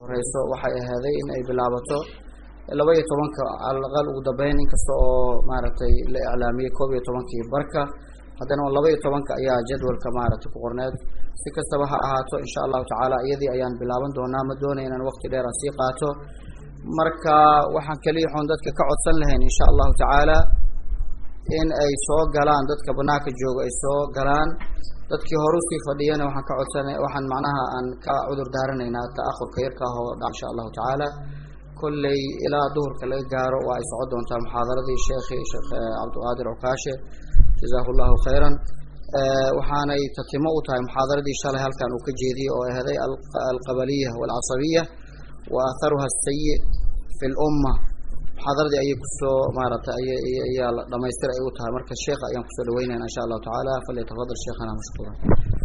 horeyso waxay ahaaday in ay bilaabato 12 alqal ugu dambeyn inkasta oo maaragtay la iclaamiyay 12 barka haddana 12 ayaa jadwalka maaragtay ku qorneed si kastaba ha ahaato insha Allah taala iyadii ayaan bilaaban doonaa ma doonayna inaan waqti dheer sii qaato marka waxaan kaliya xoon dadka ka codsan lahayn insha Allah taala in ay soo galaan dadka banaanka jooga ay soo galaan dadkii hore u sii fadhiyana waxaan ka codsanay waxaan macnaha aan ka cudur daaranaynaa ta'akhurka yarka oo insha Allah taala kullay ilaa duhurka laga gaaro waa ay socod doontaa muxaadaradii sheekh Cabdulqaadir Ukaashe jazaahullahu khayran waxaanay tatimo u tahay muxaadaradii shalay halkan uu ka jeediyay oo ahaday al-qabaliyya wal asabiyya wa atharuha as-sayyi fi al-umma muxaadaradii ay ku soo maaragtay ay la dhameystir ay u tahay marka sheekh ayaan ku soo dhaweynaa insha Allah taala falyatafadal sheekhana mashkuuran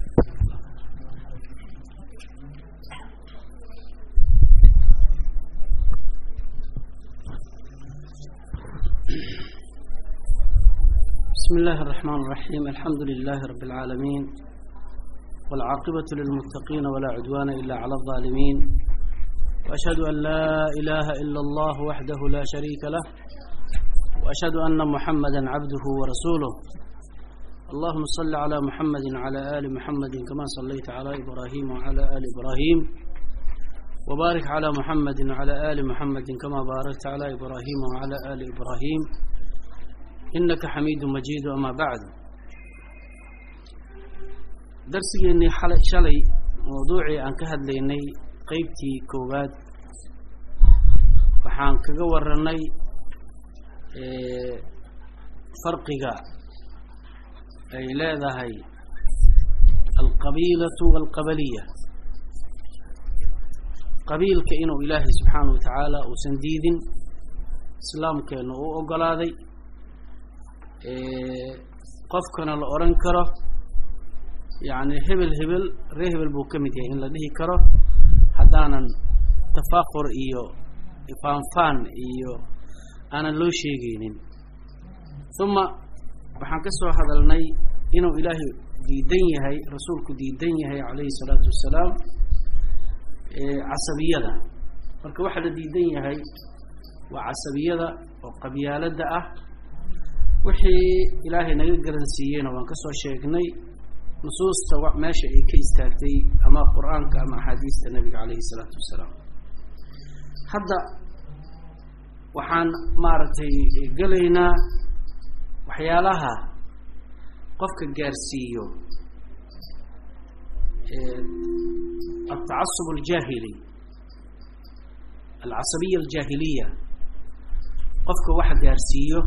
بسم الله الرحمن الرحيم الحمد لله رب العالمين والعاقبة للمتقين ولا عدوان إلا على الظالمين وأشهد أن لا إله إلا الله وحده لا شريك له وأشهد أن محمدا عبده ورسوله اللهم صل على محمد وعلى آل محمد كما صليت على إبراهيم وعلى آل إبراهيم وبارك على محمد وعلى آل محمد كما باركت على إبراهيم وعلى آل إبراهيم إنك حميد مجيد وما بعد درسي إني شلي موضوعي عن كهد لإني قيبتي كوباد وحان كجورني فرقها أي لا ذهي القبيلة والقبلية قبيل كأنه إلهي سبحانه وتعالى وسنديد إسلام كأنه أقلاذي qofkana la oran karo yaani hebel reehbel buu kamid yahay in la dhihi karo hadaanan tafaaqur iyo ifaanfaan iyo aanan loo sheegaynin thumma waxaan ka soo hadalnay inuu ilaahay diidan yahay rasuulku diidan yahay alayhi salatu wassalaam asabiyada marka waxa la diidan yahay waa asabiyada oo qabyaalada ah wixii ilaahay naga garansiiyeen waan ka soo sheegnay nusuusta meesha ay ka istaagtay ama quraanka ama ahadiista nabiga kaleey salaatu wasalaam hadda waxaan maartay galeynaa waxyaalaha qofka gaarsiiyo التعصب الجاهلي العصبية الجاهلية qofka wax gaarsiiyo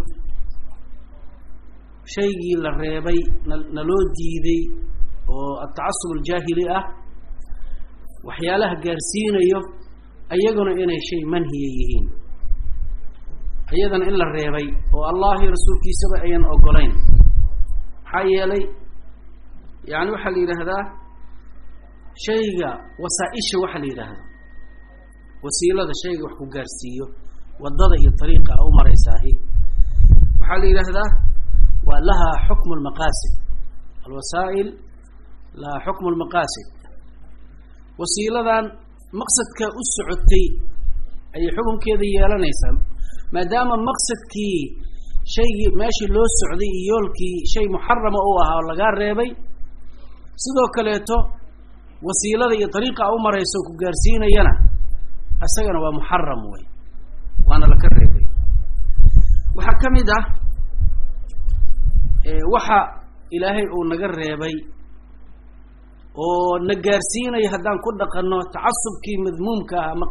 شيء للريبي نلو ديدي والتعصب الجاهلي وحياله قارسين أيضنا إنا شيء منهيين أيضا إلا الريبي والله رسولك سبع أيان أقلين حي لي يعني وحلي لهذا شيء وسائش وحلي لهذا وسيلة شيء وحكو قارسيه والضضي الطريقة أو مريساهي وحلي لهذا ولها حكم المقاصد الوسائل لها حكم المقاصد وسيلة مقصد كأسعتي أي حكم كذا يلانيسا ما دام مقصد كي شيء ماشي لو السعودي يولكي شيء محرم أوها ولا قال ريبي سيدو كليتو وسيلة طريقة أو مرة يسوق جارسين ينا السجن هو محرم وي وأنا لك الريبي وحكم ده waxa ilaahay uu naga reebay oo nagaarsiinay hadaan ku dhaqano taasubkii madmuumka ama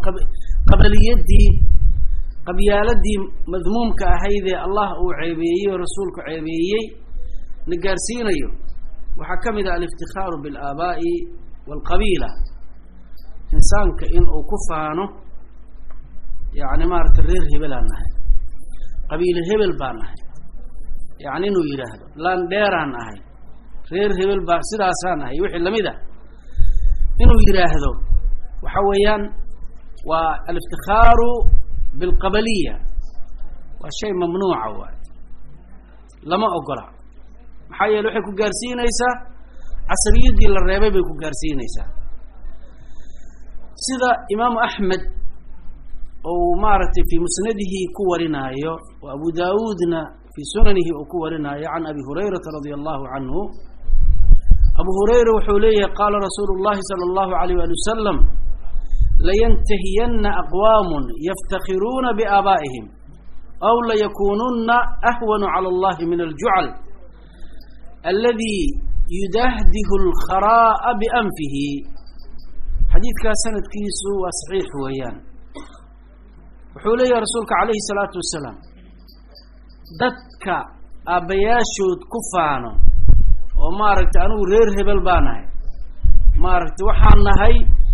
qabyaaladii madmuumka ahaydee Allah uu ceebeeyay rasuulku ceebeeyay nagaarsiinayo waxa kamid ah al-iftikhaar bil aaba'i wal qabila insaanka in uu ku faano yaani maarta reer hebel aan nahay qabiil hebel baan nahay يعني إنه يراهد لان ديران أهي غير هبل سداسان أهي وحي لميدا إنه يراهدو وحويان والافتخار بالقبلية والشيء ممنوع عواد لما أقرأ محايا لوحي كو قارسين إيسا عصرية دي للريبي بي كو قارسين إيسا sida imaamu axmed ou maaragtay fii musnadihi ku warinaayo wa abu daawuudna fii sunanihi uu ku warinaayo can abi hurayrata radia allahu canhu abu hurayra wuxuu leeyahay qaala rasuulu llahi sala allahu alayh wali wasalam layantahiyanna aqwaamun yaftakhiruuna biaabaa'ihim aw layakununa ahwanu cala allahi min aljucal aladi yudahdihu alkharaa'a bianfihi. xadiidkaas sanadkiisu waa saxiix weeyaan. wuxuu leeyahay rasuulka calayhi salaatu wasalaam dadka aabbayaashood ku faano oo maaragtay anigu reer hebel baa nahay, maaragtay waxaan nahay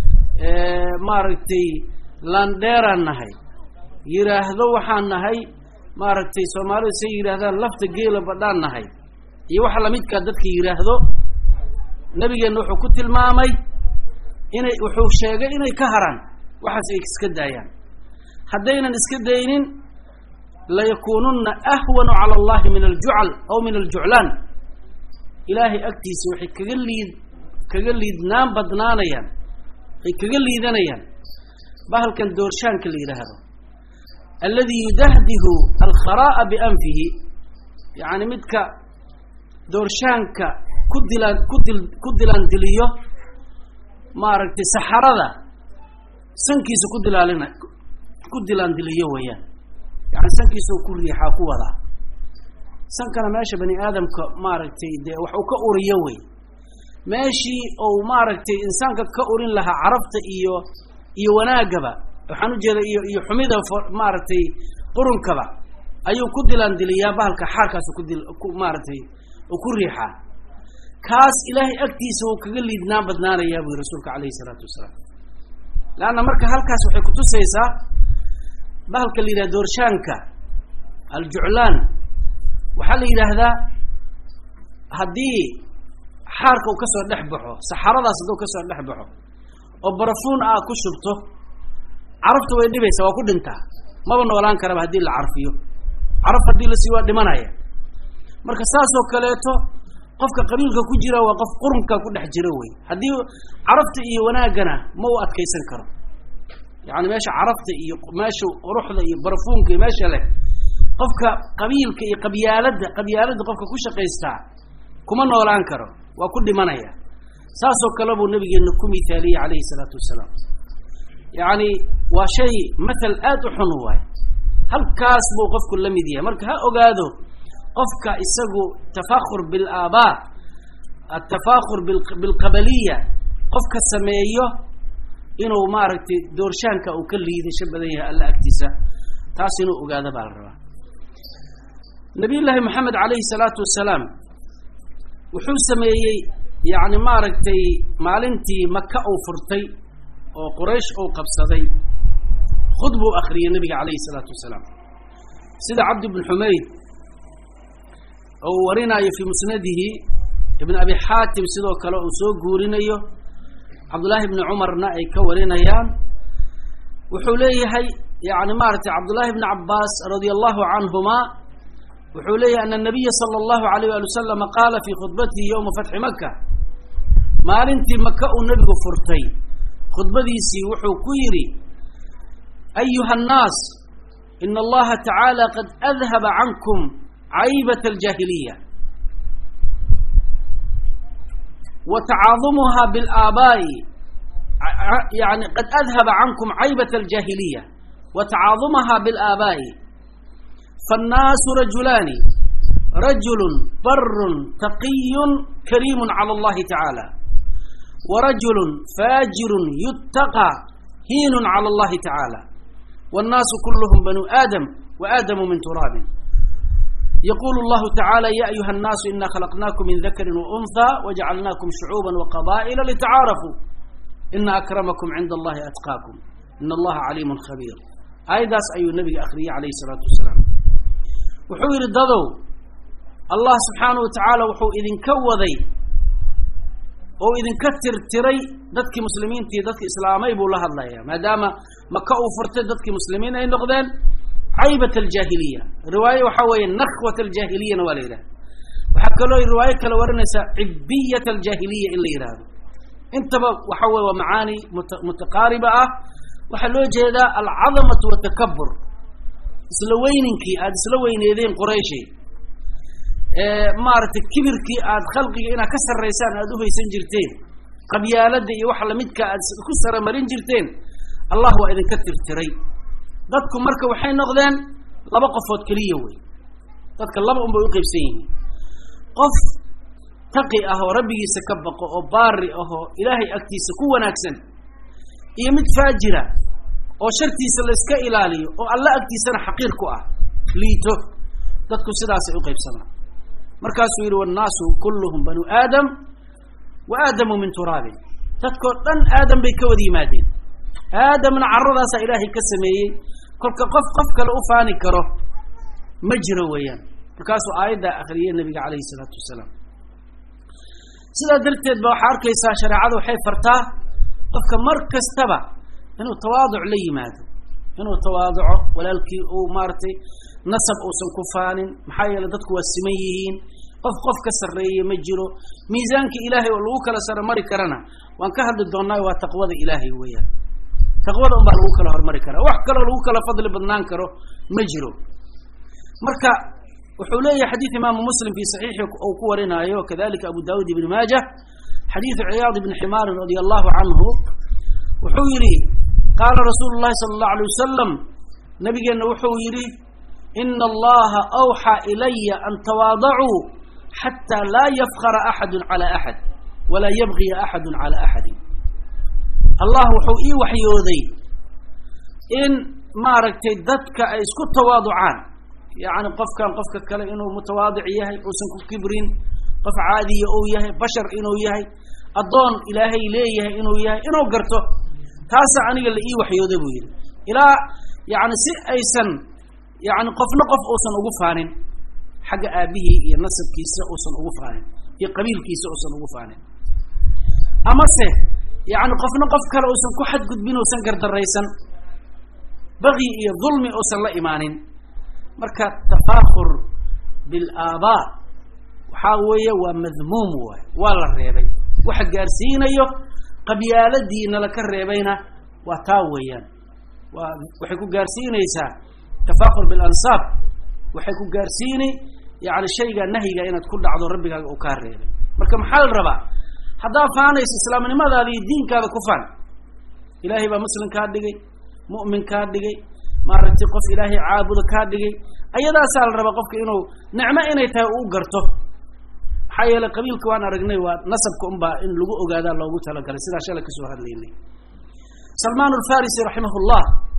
maaragtay landheeraan nahay, yidhaahdo waxaan nahay maaragtay soomaalidu say yidhaahdaan lafta geela badhaan nahay iyo waxa lamidkaa dadka yidhaahdo, nabigeenna wuxuu ku tilmaamay wuxuu sheegay inay ka haraan waxaas ay iska daayaan. haddaynan iska daynin layakununa ahwanu cala allahi min aljucal aw min aljuclaan, ilaahay agtiisa waxay kaga liidnaan badnaanayaan, ay kaga liidanayaan bahalkan doorshaanka la yidhaahdo aladi yudahdihu alkharaa'a bianfihi, yacni midka doorshaanka ku dilaandiliyo maaragtay saxarada sankiisa ku dilaandiliyo weeyaan. yani sankiisa ku riixaa ku wadaa, sankana meesha bani aadamka maaragtay dee wax uu ka uriyo wey, meeshii ou maaragtay insaanka ka urin lahaa carabta iyo wanaagaba, waxaan ujeeda iyo xumida maaragtay qurunkaba ayuu ku dilaandiliyaa bahalka xaarkaas maaragtay uu ku riixaa. kaas ilaahay agtiisa uu kaga liidnaan badnaanayaa buu rasuulka calayhi salaatu wasalaam. leanna marka halkaas waxay kutusaysaa bahalka la yidhahda doorshaanka aljuclaan waxaa la yidhaahdaa haddii xaarka uu kasoo dhex baxo, saxaradaas hadduu kasoo dhex baxo oo barafuun ah ku shubto, carafta way dhibaysaa, waa ku dhintaa, maba noolaan karaba haddii la carfiyo, caraf haddii la sii waa dhimanaya. marka saasoo kaleeto qofka qabiilka ku jira waa qof qurunka ku dhex jira wey, haddii carafta iyo wanaagana ma u adkaysan karo. yani meesha carafta iyo meesha quruxda iyo barafuunka iyo meesha leh, qofka qabiilka iyo qabyaalada qofka ku shaqaystaa kuma noolaan karo, waa ku dhimanaya. saasoo kale buu nabigeena ku mithaaliyey calayhi salaatu wasalaam. yani waa shay mathal aad u xun waay, halkaas buu qofku la mid yahay. marka ha ogaado qofka isagu tafakhur bilaabaa, atafakhur bilqabaliya qofka sameeyo inuu maaragtay doorshaanka uu ka liidasho badan yahay alla agtiisa, taas inuu ogaado baa la rabaa. nabiyullaahi moxamed calayhi salaatu wasalaam wuxuu sameeyey yani maaragtay maalintii maka uu furtay oo quraysh uu qabsaday, khudbuu akhriyey nabiga calayhi salaatu wasalaam, sida cabdi bn xumayd oo warinayo fii musnadihi, ibn abi xaatim sidoo kale uu soo guurinayo, cabdullaahi bni cumarna ay ka warinayaan. wuxuu leeyahay yani maaragtay cabdullaahi bni cabbaas radia allahu canhuma wuxuu leeyahay ana nabiya sala allahu alayh ali wasalam qaala fii khudbatihi yowma fatxi maka, maalintii maka uu nebigu furtay khudbadiisii wuxuu ku yidhi ayuha annaas ina allaha tacaala qad adhaba cankum caybat aljaahiliya wa tacaadumuha bilaabaa'i, yani qad adhaba cankum caybat aljaahiliya wa tacaadumaha bilaabaa'i, faannaasu rajulaani, rajulun barun taqiyun kariimun cala allahi tacaala, warajulun faajirun yuttaqa hiinun cala allahi tacaala, wannaasu kulluhum banu aadam wa aadamu min turaabin. يقول الله تعالى يا أيها الناس إنا خلقناكم من ذكر وأنثى وجعلناكم شعوبا وقبائل لتعارفوا إن أكرمكم عند الله أتقاكم إن الله عليم خبير. أيضا أي النبي أخري عليه الصلاة والسلام وحوير الضضو الله سبحانه وتعالى وحو إذن كوذي أو إذن كتر تري ذاتك مسلمين تي ذاتك إسلامي بولها الله ما دام مكة فرت ذاتك مسلمين أي نقدان عيبة الجاهلية رواية وحوي نخوة الجاهلية نواليرة وحكى له الرواية كالورنسة عبية الجاهلية إلا يراد انتبه وحوى ومعاني متقاربة وحلو جيدا العظمة والتكبر سلوينكي عاد سلوين يدين قريشي مارت كبركي عاد خلقي انا كسر ريسان ادوه يسنجرتين قبيالدي وحلا مدك كسر مرين جرتين الله واذا كثر تري dadku marka waxay noqdeen laba qofood kaliya way dadka laba umba u qaybsan qof taqi ah oo rabbigiisa ka baqo oo baari ah oo ilaahay agtiisa ku wanaagsan iyo mid faajira oo shartiisa la iska ilaaliyo oo alla agtiisana xaqiir ku ah liito dadku sidaas ay u qaybsanaa markaas uu yiri wanaasu kulluhum banu aadam wa aadamu min turab dadku dhan aadam bay ka wada yimaadeen aadamna carradaas ilaahay ka sameeyay kolka qof kale u faani karo ma jiro weeyaan markaas uu aayada akhriyay nabiga kaleey salaatu wasalaam sida darteed ba waxa arkaysaa shariicadu waxay fartaa qofka mar kastaba inuu tawaaduc la yimaado inuu tawaaduco walaalkii uu maartay nasab oo san ku faanin maxay yeelay dadku waa siman yihiin qof ka sareeyay ma jiro miisaanka ilaahay oo lagu kala sar mari karana waan ka hadli doonaa waa taqwada ilaahay weeyaan taqwada baa lagu kala hormari kara wax kale lagu kala fadli badnaan karo ma jiro marka wuxuu leeyahay xadiis imaam muslim fi sahih oo ku warinayo kadalika abu daawud ibn majah xadiis iyad ibn himar radiyallahu anhu wuxuu yiri qala rasulullah sallallahu alayhi wasallam nabigeena wuxuu yiri inna allaha awha ilayya an tawada'u hatta la yafkhara ahad ala ahad wala yabghi ahad ala ahad allah wuxuu ii waxyooday in maaragtay dadka ay isku tawaaducaan يعني qofka kale inuu mutawaadic yahay oo san ku kibrin qof caadi oo yahay bashar inuu yahay adoon ilaahay leeyahay inuu yahay inuu garto taas aniga la ii waxyooday buu yiri ila yani si aysan yani qofna qof oo san ugu faanin xaga aabihi iyo nasabkiisa oo san ugu faanin iyo qabiilkiisa oo san ugu faanin ama se yani qofna qof kale oo san ku xad gudbin oo san gardaraysan baqi iyo dhulmi oo san la imaanin marka tafakhur bil aaba waxa weeye waa madmuum waa la reebay waxa gaarsiinayo qabyaaladiina la ka reebayna waa taa weeyaan waxay ku gaarsiinaysaa tafakhur bil ansab waxay ku gaarsiinay yaani shayga nahyiga inaad ku dhacdo rabbigaaga oo ka reebay marka maxaa la rabaa hadaa faanayso islaamnimadaada iyo diinkaada ku faan ilaahay baa muslim ka dhigay mu'min ka dhigay maaragtay qof ilaahay caabudo ka dhigay ayadaas la raba qofka inuu nicmo inay tahay uu garto xayala qabiilka waan aragnay waa nasabka in lagu ogaada loogu tala galay sida shalay ka soo hadlaynay Salman al-Farisi rahimahullah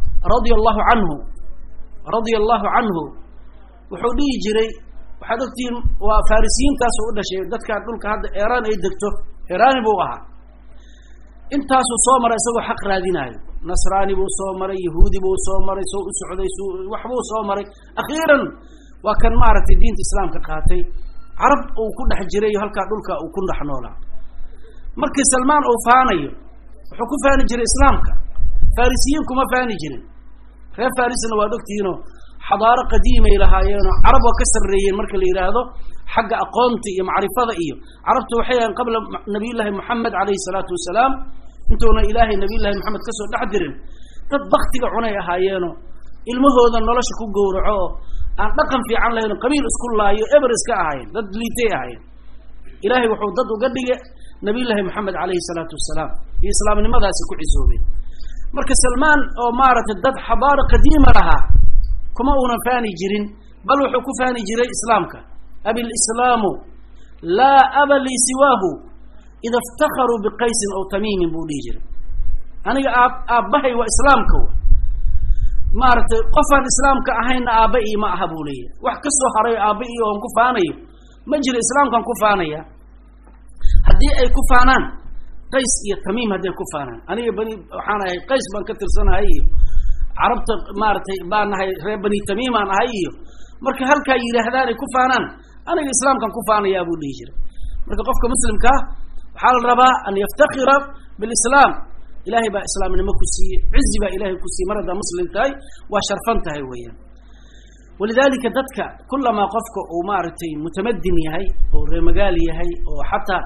radiyallahu anhu wuxuu dhigi jiray waxaad ogtiin waa farisiintaas oo u dhashay dadka dhulka hadda Iran ay degto Iran buu ahaa intaas uu soo maray isagoo xaq raadinayo nasraani buu soo maray yahuudi buu soo maray soo u socday wax buu soo maray akhiran waa kan maaragtay diinta islaamka qaatay arab uu ku dhex jiray halka dhulka uu ku dhex noolaa markii Salman uu faanayo wuxuu ku faani jiray islaamka farisiyiin kuma faani jirin reer farisna waa dogtiino xadaaro qadiimay lahaayeen arab oo ka sareeyeen marka la yiraahdo xagga aqoonta iyo macrifada iyo arabtu waxay aan qabla nabiyullaahi muhammad alayhi salatu wasalaam intoona ilaahay nabiyullaahi muhammad ka soo dhaxdirin dad waqtiga cunay ahaayeeno ilmahooda nolosha ku gowraco aan dhaqan fiican lahayn qabiil isku laayo everest ka ahaayeen dad liitay ahaayeen ilaahay wuxuu dad uga dhigay nabiyullaahi muhammad alayhi salatu wasalaam iyo islaamnimadaasi ku cisoobay marka Salman oo maaragtay dad xadaaro qadiima lahaa kuma una faani jirin bal wuxuu ku faani jiray islaamka abi al-islam la aba li siwahu idha iftakharu bi qais aw tamim budijir aniga aabahay wa islaamka maartay qofan islaamka ahayna aabahay ma aha buulay wax ka soo haray aabahay oo ku faanayo ma jiro islaamkan ku faanaya hadii ay ku faanaan qais iyo tamim hadii ku faanaan aniga bani waxaan ahay qais ban ka tirsanahay arabta maartay baanahay reer bani tamim aan ahay marka halka yiraahdaan ku faanaan aniga islaamkan ku faanaya buu dhijir marka qofka muslimka waxa la rabaa an yaftakhira bil islam ilaahi ba islaamnimo ku siiyay izzi ba ilaahi ku siiyay marada muslim tahay waa sharfan tahay weeyaan ولذلك dadka kullama qofka uu maartay mutamaddin yahay oo reer magaal yahay oo hatta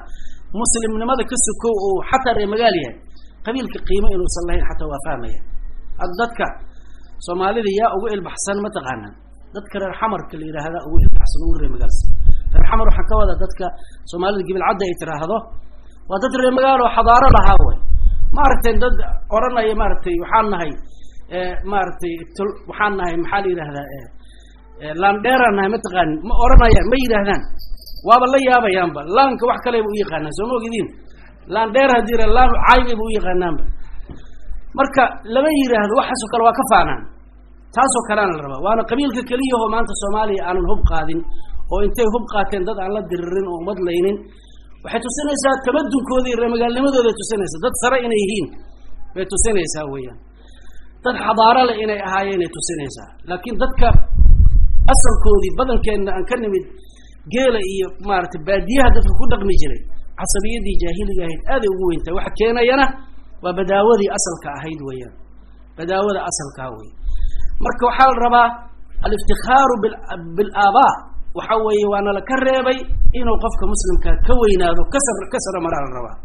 مسلم لماذا كسكو وحتى رمجاليا قبيل كقيمة إنه صلى حتى وفامية الدتك سومالي يا أول البحثان ما تغنى دتك الحمر كل هذا أول البحثان أول رمجالس الحمر حكوا هذا دتك سومالي يجيب العدة يترى هذا ودت الرمجال وحضارة لها هو مارتين دد أورنا يا مارتي وحنا هاي مارتي وحنا هاي محلي هذا لانديرنا متغنى أورنا يا ميد هذا وابلا يا بيانبا لانك wax kale uu yaqaan soo ogidin laan dheer hadii laan caayib uu yaqaanaan marka laba yiraahdo waxaas kale waa ka faanaan taas oo kale la rabaa waana qabiilka kaliya oo maanta Soomaaliya aan hub qaadin oo intay hub qaateen dad aan la diririn oo madlaynin waxay tusinaysaa tabadunkooda iyo magaalnimadooda tusinaysaa dad sare inay yihiin way tusinaysaa weeyaan dad xadaaro leh inay ahaayeen ay tusinaysaa laakiin dadka asalkoodii badankeena aan ka nimid geela iyo maarta baadiyaha dadku ku dhaqmi jiray casabiyadii jaahiliga ahayd aad ugu weynta waxa keenayana waa badaawadii asalka ahayd weeyaan badaawada asalka weey marka waxa la rabaa al-iftikharu bil aba waxa weey waana la ka reebay inuu qofka muslimka ka weynaado kasar maraa la rabaa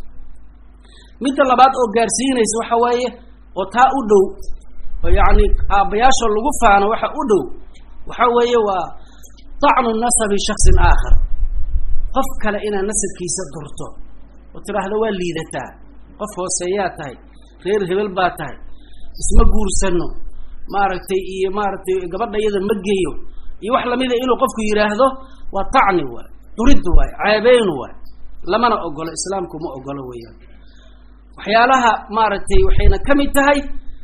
mid labaad oo gaarsiinaysa waxa weeye oo taa u dhow oo yaani aabayaasha lagu faano waxa u dhow waxa weeye waa طعن النسب شخص آخر قف كلا إنا نسب كيسة درته وترى هذا واللي ذاته قف هو سياته غير هبل باته اسمه جور سنه مارتي قبضنا يدا مجيو يوحلا ميدا إله قفك يراهده وطعن هو ترد هو عيبين هو لما أنا أقول إسلامكم ما أقول وياه وحيالها مارتي وحين كم انتهي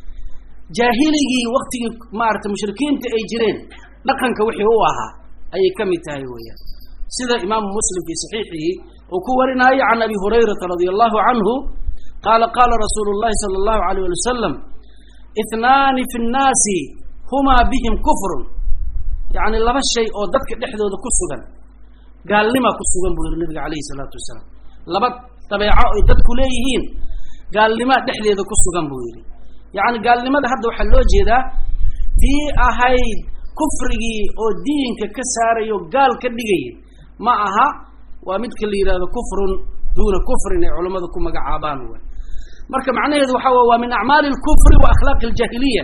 جاهلي وقت مارت مشركين تأجرين لقن كوحي هوها أي كم انتهي وياه سيدا إمام مسلم في صحيحه وكورنا عن أبي هريرة رضي الله عنه قال رسول الله صلى الله عليه وسلم اثنان في الناس هما بهم كفر يعني الله الشيء أو ضدك نحن ذا كسوغا قال لما كسوغا بقول النبي عليه الصلاة والسلام لبد تبعوا ضدك ليهين قال لما نحن ذا كسوغا بقول يعني قال لما هذا وحلوجي ذا في أهيد كفره أو دين كسر يقال كدقي معها ومثل اللي هذا كفر دون كفر علماء ذكم مجعبان مركب معناه ذو حوا ومن أعمال الكفر وأخلاق الجاهلية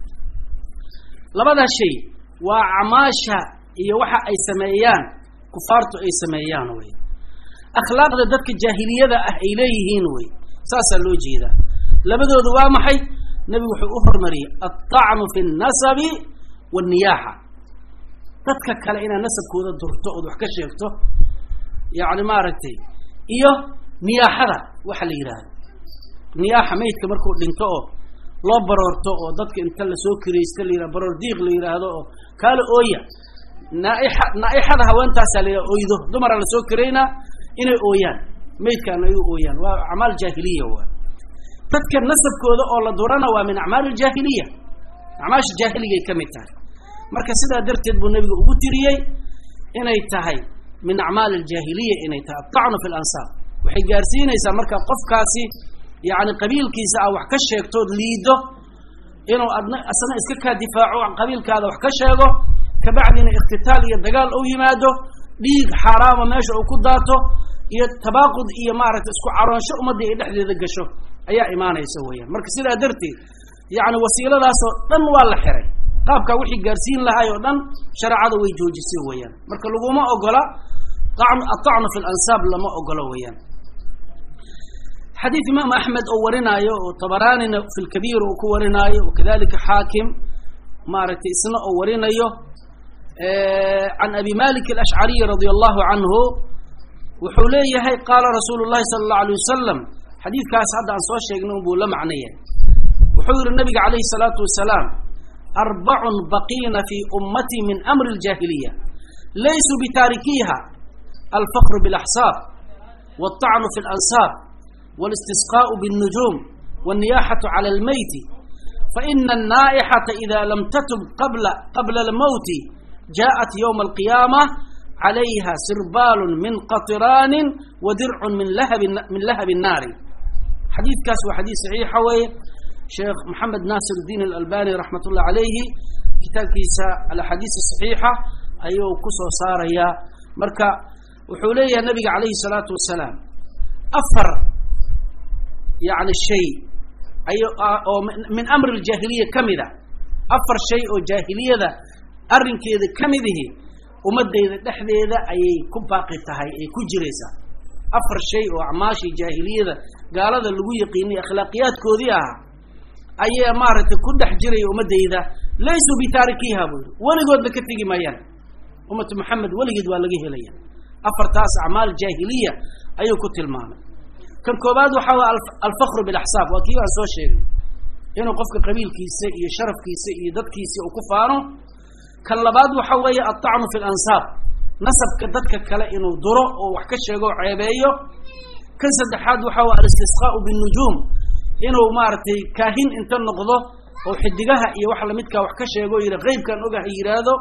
لبدا شيء وعماشة يوحى أي سميان كفارت أي سميان وي أخلاق ذاتك الجاهلية ذا إليهين وي ساسا لوجي ذا لبدا ذو محي نبي وحي أفر مري الطعن في النسب والنياحة تتكك لنا نسب كذا درته وحكا شيكته يعني ما رتي إيوه نياحة وحلي يراد نياحة ميت كمركو دينتو لا برورتو ضدك انت اللي سوكري استلي برور ديغ لي يراهدو قال اويا نائحة هوانتا سالي اويدو دمر على سوكرينا إنه اويان ميت كان اويان وأعمال جاهلية هو تذكر نسب كذا أو لدورنا ومن أعمال الجاهلية أعمال الجاهلية كم يتعرف مركز سيدا درت ابو النبي وقتريي إنه يتهي من أعمال الجاهلية إنه يتهي الطعن في الأنصاب وحي جارسين يسا مركز قف كاسي يعني قبيل كيسا أو حكش يكتود ليده إنه أصلا إسككها دفاعه عن قبيل كذا وحكش يقو كبعدين اقتتال يدقال أو يماده ليق حرام ماشي أو كداته يتباقض إيا مارت اسكو عران شو مدي إدحدي ذقشو أي إيمانه يسويها مركز سيدا درتي يعني وسيلة داسو دن والله حري قابك وحي قارسين لها يودن شرع هذا ويجوج يسويها مركز لغو ما أقولا الطعن في الأنساب لما أقولا ويان حديث إمام أحمد أورنا وطبراني في الكبير وكورنا وكذلك حاكم مارت إسنا أورنا عن أبي مالك الأشعري رضي الله عنه وحوليه قال رسول الله صلى الله عليه وسلم حديث كاس هذا عن صوت شيء نقول ولا معنيه وحول النبي عليه الصلاة والسلام 4 بقين في أمتي من أمر الجاهلية ليسوا بتاركيها الفقر بالأحساب والطعن في الأنساب والاستسقاء بالنجوم والنياحة على الميت فإن النائحة إذا لم تتب قبل الموت جاءت يوم القيامة عليها سربال من قطران ودرع من لهب النار حديث كاس وحديث صحيح حوي شيخ محمد ناصر الدين الألباني رحمة الله عليه كتاب كيسا الحديث الصحيحة أيوه كسو صار يا مركا وحولي النبي عليه الصلاة والسلام أفر يعني الشيء أي من أمر الجاهلية كمذا أفر شيء جاهلية ذا أرن كذا كمذه ومدى إذا ذا أي كباقتها أي كجريسة أفر شيء وعماشي جاهلية ذا قال هذا اللي يقيني أخلاقيات كوديها أي أمارة كل حجري ومدى إذا ليسوا بتاركيها بول ولا قد لكتجي ميان أمة محمد ولا قد ولا جه ليا أفر تاس أعمال جاهلية أي كتل مانا كان كوباد وحاول الفخر بالأحساب وكيف أسوأ شيء إنه قفك قبيل كيسي شرف كيسي ضد كيسي وكفاره كان لباد وحاول الطعن في الأنساب نسب كدتك كلا إنه درو وحكش يجوا عيبيه كان سدحاد وحاول الاستسقاء بالنجوم إنه مارتي كاهن إنت النقضه وحدجها يوحل متك وحكش يجوا إلى غيب كان وجه يراده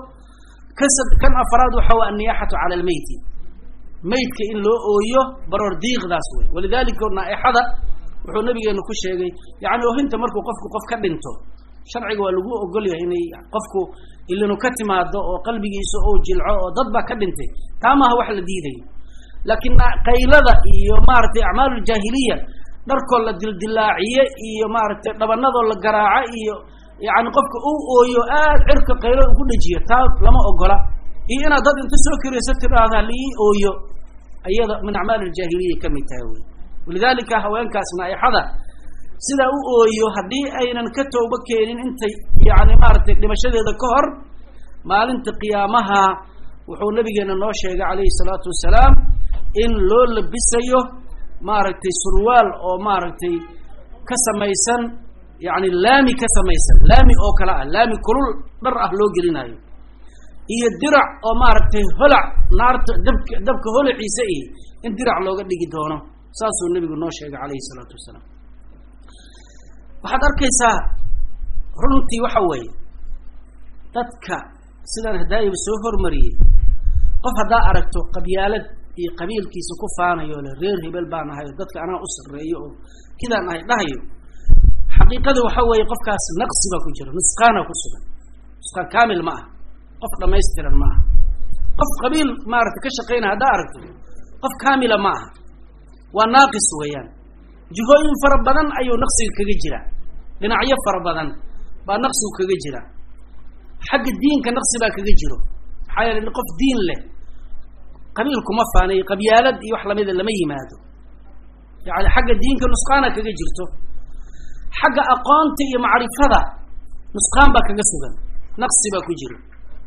كان أفراد وحاول النياحة على الميت ميت كإن له أويه برر ديغ ذا سوي ولذلك كنا إحدى وحول النبي إنه كل شيء يعني لو أنت مركو قف كبنته شرعي والوجوء قال يعني قفكو اللي نكتم هذا وقلبي يسوء جلعه ضد كبنته تامها وحل ديدي لكن قيلة يمارت أعمال الجاهلية نركل الدلاعية يمارت طبعا نظر الجراعة يعني قفك أو عرك قيلة كل جيه تاب لما أقوله أنا ضد أنت سكر يستر هذا لي أويو أيضا من أعمال الجاهلية كم يتاوي ولذلك هوان كاسنا حدا سيدا أويو هدي أين نكتو بكين أنت يعني مارت لمشهد هذا كهر ما أنت قيامها وحول نبينا النوشة عليه الصلاة والسلام إن لول بسيه مارت سروال أو مارت كسميسن يعني لامي كسميسن لامي أو كلا لامي كل در أهلو جريناي هي الدرع أو مارت هلع نار دبك هلع عيسى إن درع لو قد يجدونه ساسو النبي النوشة عليه الصلاة والسلام waxaad arkaysaa runtii waxa weeye dadka sidaan hadaayib soo hormariyay qof hadaa aragto qabyaalad iyo qabiilkiisa ku faanayo le reer hebel baan ahay dadka ana u sareeyo oo kidaan ahay dhahayo xaqiiqadu waxa weeye qofkaas naqsi ba ku jiro nusqaana ku sugan nusqaan kaamil ma ah qof dhameystiran ma ah qof qabiil maarta ka shaqeynaa hadaa aragto qof kaamila ma ah waa naaqis weeyaan jihooyin fara badan ayuu naqsiga kaga jira dhinacyo fara badan baa naqsigu kaga jira xagga diinka naqsi baa kaga jiro maxaa yeelay qof diin leh qabiil kuma faanay qabyaalad iyo wax lamida lama yimaado yani xagga diinka nusqaana kaga jirto xagga aqoonta iyo macrifada nusqaan baa kaga sugan naqsi baa ku jiro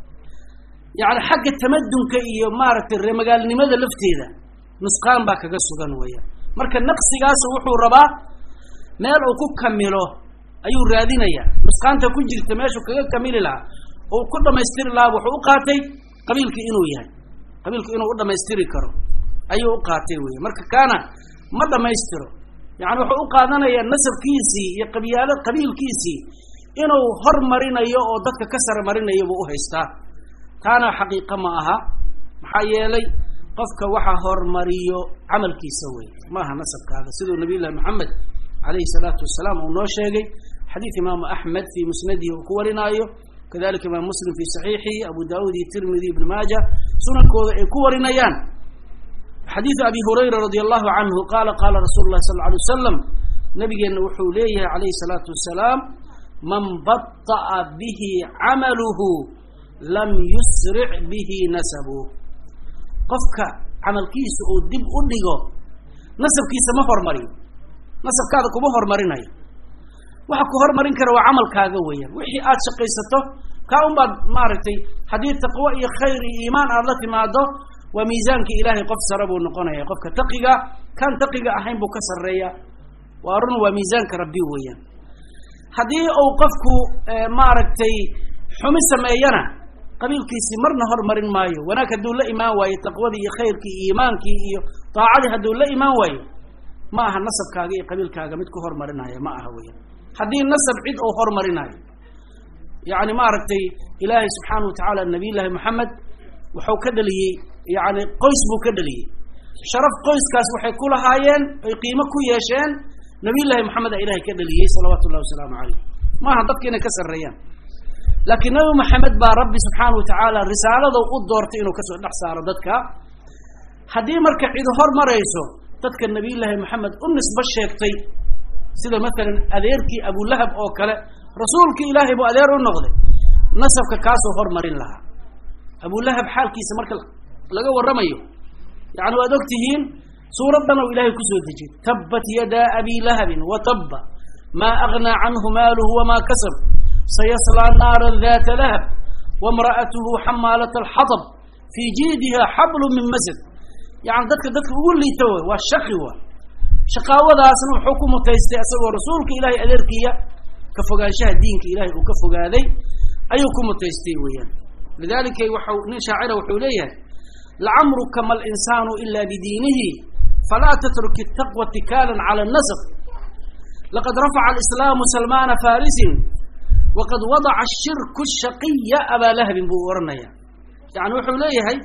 yani xagga tamadunka iyo maaragtay reemagaalnimada lafteeda nusqaan baa kaga sugan weeyaan marka naqsigaas wuxuu rabaa meel uu ku kamilo ayuu raadinaya nusqaanta ku jirta meesha kaga kamili laha oo ku dhameystiri laha wuxuu u qaatay qabiilka inuu yahay qabiilka inuu u dhameystiri karo ayuu u qaatay weey marka kana ma dhameystiro yani wuxuu u qaadanaya nasabkiisi iyo qabiilkiisi inuu hormarinayo oo dadka ka sar marinayo buu u haystaa kana xaqiiqo ma aha maxaa yeelay qofka waxa hormariyo amalkiisa weey ma aha nasabkaada sidoo nabi maxamed alayhi salatu wasalaam uu noo sheegay حديث إمام أحمد في مسنده وكورنايو كذلك إمام مسلم في صحيحه أبو داود الترمذي ابن ماجه سنن كورنايان حديث أبي هريرة رضي الله عنه قال قال رسول الله صلى الله عليه وسلم نبي وحوليه عليه الصلاة والسلام من بطأ به عمله لم يسرع به نسبه قفك عمل كيس أو دب أدقه نسب كيس ما هرمرين نسب كذا كم هرمريناي waxa ku hormarin kara waa amalkaaga weeyaan wixii aad shaqaysato ka un baad maartay hadii taqwa iyo khayr iyo iimaan aad la timaado waa miisaanka ilaahay qof sarabo noqonaya qofka taqiga kan taqiga ahayn buu ka sareeya waa run waa miisaanka rabbi weeyaan hadii uu qofku maartay xumi sameeyana qabiilkiisi marna hormarin maayo wanaag haduu la iimaan waayo taqwadii iyo khayrkii iyo iimaankii iyo taacadii haduu la iimaan waayo ma aha nasabkaaga iyo qabiilkaaga mid ku hormarinaya ma aha weeyaan هذه النسب عيد أو هرمرنا يعني ما ركتي إلهي سبحانه وتعالى النبي الله محمد وحو كدلي يعني قيس بو كدلي شرف قيس كاس وحي كلها هايين يقيمة كويشين نبي الله محمد إلهي كدلي صلوات الله وسلامه عليه ما هدفك إنه كسر ريان لكن نبي محمد با ربي سبحانه وتعالى الرسالة ذو قد دورت إنه كسر نحسى ردتك هذه مركع عيد هرمريسو dadka nabiyullaahi maxamed u nisba sheegtay sida maalan adeerkii abulahab oo kale rasuulkii ilaahay buu adeer u noqday nasabka kaasoo hormarin lahaa abulahab xaalkiisa marka laga warramayo yani waad ogtihiin suuradan oo ilaahay kusoo dejiyey tabbat yadaa abi lahabin wa tabba maa aghnaa canhu maaluhu wamaa kasab sayaslaa naaran daata lahab wamra'atuhu xamaalata alxatab fii jiidiha xablun min masad yani dadka ugu liita wey waa shaqi wa shaqaawadaasna wuxuu ku mutaystay isagoo rasuulka ilaahay adeerkiya ka fogaanshaha diinka ilaahay uu ka fogaaday ayuu ku mutaystay weeyaan lidalika waxau nin shaacira wuxuu leeyahay lacamruka ma alinsaanu ila bidiinihi falaa tatruk itaqwa tikaalan cala annasab laqad rafaca alislaamu salmaana farisin waqad wadaca ashirku shaqiya abaa lahabin buu oranaya yani wuxuu leeyahay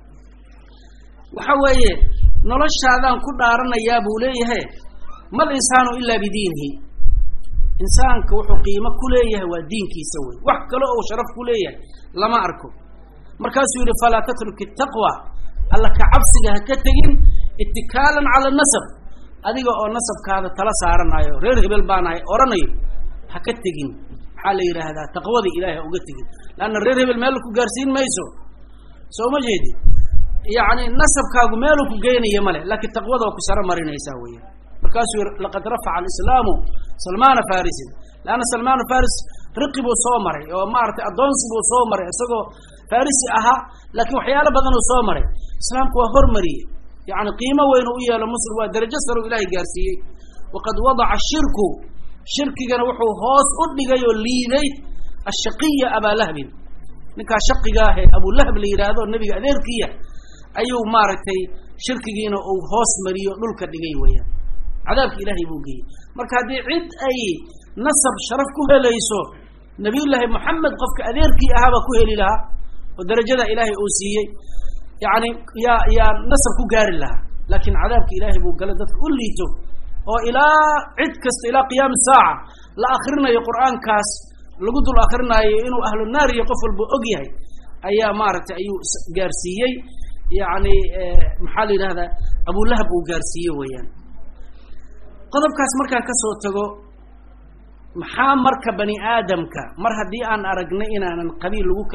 waxa weeye noloshaadaan ku dhaaranayaa buu leeyahay ma alinsaanu ila bidiinihi insaanka wuxuu qiimo ku leeyahay waa diinkiisa wey wax kale oo sharaf ku leeyahay lama arko markaasuu yidhi falaa tatruk itaqwa alla ka cabsiga ha ka tegin itikaalan cala nasab adiga oo nasabkaada tala saaranayo reer hebel baanahay oranayo ha ka tegin maxaa la yidhaahdaa taqwada ilaahay ha uga tegin leanna reer hebel meel ku gaarsiin mayso soo ma jeedi yani nasabkaagu meeluu ku geynaya male laakiin taqwada waa ku saro marinaysaa weya markaasuu yidhi laqad rafaca alislaamu salmaana farisin leanna salmaana faris riqi buu soo maray oo maaragtay addoonsi buu soo maray isagoo farisi ahaa laakiin waxyaalo badan uu soo maray islaamku waa hormariyey yani qiimo weyn u yeelo muslim waa darajo sare u ilaahay gaarsiiyey waqad wadaca shirku shirkigana wuxuu hoos u dhigay oo liiday ashaqiya abaa lahbin ninkaa shaqiga ah ee abulahab la yidhaahdo nebiga adeerkiya ayuu maaragtay shirkigiina uu hoos mariyo dhulka dhigay weeyaan cadaabka ilaahay buu geeyey marka haddii cid ay nasab sharaf ku helayso nabiyullaahi moxamed qofka adeerkii ahaabaa ku heli lahaa oo darajada ilaahay uu siiyey yani yaa nasab ku gaari lahaa laakiin cadaabka ilaahay buu gala dadka u liito oo ilaa cid kasta ilaa qiyaami saaca la akrinayo qur'aankaas lagu dul akrinaayo inuu ahlu naar iyo qof walba og yahay ayaa maaragtay ayuu gaarsiiyey yani maxaa la yidhahdaa abulahab uu gaarsiiye weeyaan qodobkaas markaan kasoo tago maxaa marka bani aadamka mar haddii aan aragnay inaanan qabiil lagu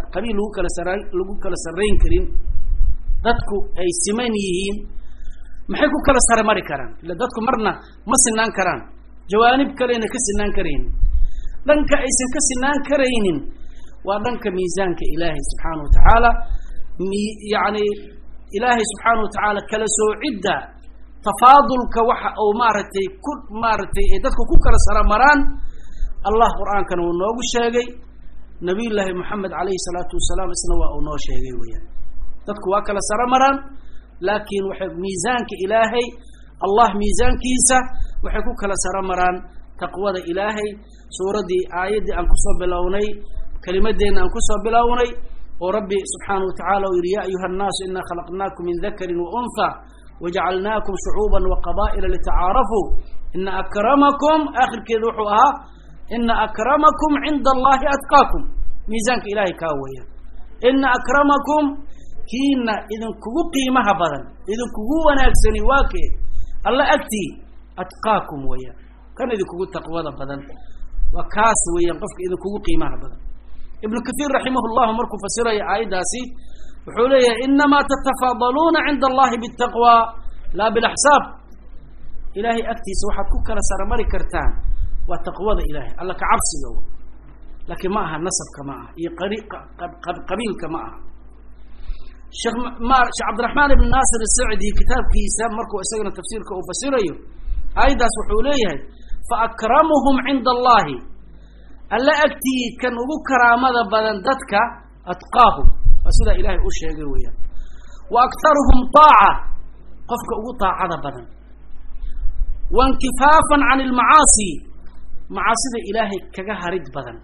kala sarrayn karin dadku ay siman yihiin maxay ku kala sare mari karaan ila dadku marna ma sinaan karaan jawaanib kalena ka sinaan karaynin dhanka aysan ka sinaan karaynin waa dhanka miisaanka ilaahay subxaana wa tacaala yani ilaahay subxaana wa tacaala kala soocidda tafaadulka waxa uu maaragtay ay dadku ku kala sara maraan allah qur'aankana wuu noogu sheegay nabiyullaahi moxamed calayhi salaatu wasalaam isna waa uu noo sheegay weeyaan dadku waa kala sara maraan laakiin waxay miisaanka ilaahay allah miisaankiisa waxay ku kala sara maraan taqwada ilaahay suuraddii aayaddii aan kusoo bilownay kelimadeenna aan kusoo bilownay oo rabbi subxaana wa tacala uu yidhi ya ayuha annaasu inaa khalaqnaakum min dakarin wa unha wajacalnaakum shucuuban waqabaa'ila litacaarafuu ina akramakum aakhirkeedu wuxuu ahaa ina akramakum cinda allahi atqaakum miisaanka ilaahay kaa weeyaan ina akramakum kiina idinkugu qiimaha badan idinkugu wanaagsani waa kee alla agtii atqaakum weeyaan kan idinkugu taqwada badan waa kaas weeyaan qofka idinkugu qiimaha badan ibnu kathiir raximah llahu markuu fasiraya aayaddaasi wuxuu leeyahay inamaa tatafaadaluuna cinda allahi biاtaqwa laa bilaxsaab ilaahay agtiisa waxaad ku kala saramari kartaan waa taqwada ilahay alla ka cabsiga laakiin ma aha nasabka ma aha iyo qabiilka ma aha sheekh cabdiraxmaan ibn naasir asacdi kitaabkiisa markuu isagana tafsiirka uu fasirayo aayaddaas wuxuu leeyahay faakramuhum cinda allahi alla agtii kan ugu karaamada badan dadka atqaahum waa sidaa ilaahay u sheegay weeyaan wa aktaruhum taaca qofka ugu taacada badan wainkifaafan can ilmacaasi macaasida ilaahay kaga harid badan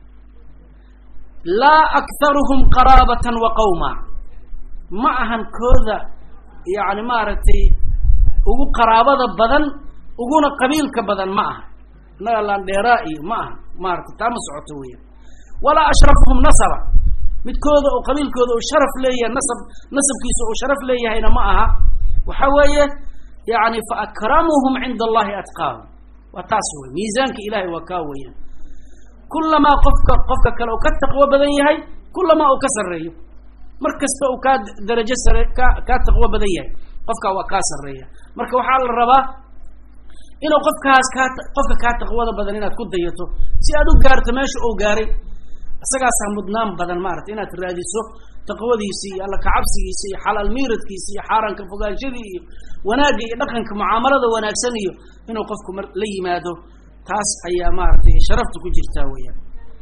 laa aktaruhum qaraabatan wa qawma ma ahan kooda yani maaragtay ugu qaraabada badan uguna qabiilka badan ma aha innaga laandheeraa iyo ma aha maaragtay taa ma socoto weeyaan walaa ashrafuhum nasaba midkooda oo qabiilkooda uu sharaf leeyahay nasabkiisa uu sharaf leeyahayna ma aha waxa weeye يعني فأكرمهم عند الله أتقاهم وتاسوي ميزانك إلهي وكاويا كلما قفك كلو كتقوى بدنيهي كلما أكسر ريه مركز فأكاد درجة كتقوى بدنيهي قفك وكاسر ريه مركز وحال الربا إنه قفك كتقوى بدنينا كديته سيادو قارت ماشي أو قاري أساقا سامدنام بدن مارت إنا تراديسو تقوذيسي الله كعبسيسي حلال ميردكيسي حارن كفقاشدي وناقي لقنك معاملة وناكسنيو إنه قفكم لي مادو تاس أيام مارتي شرفتك جرتاويا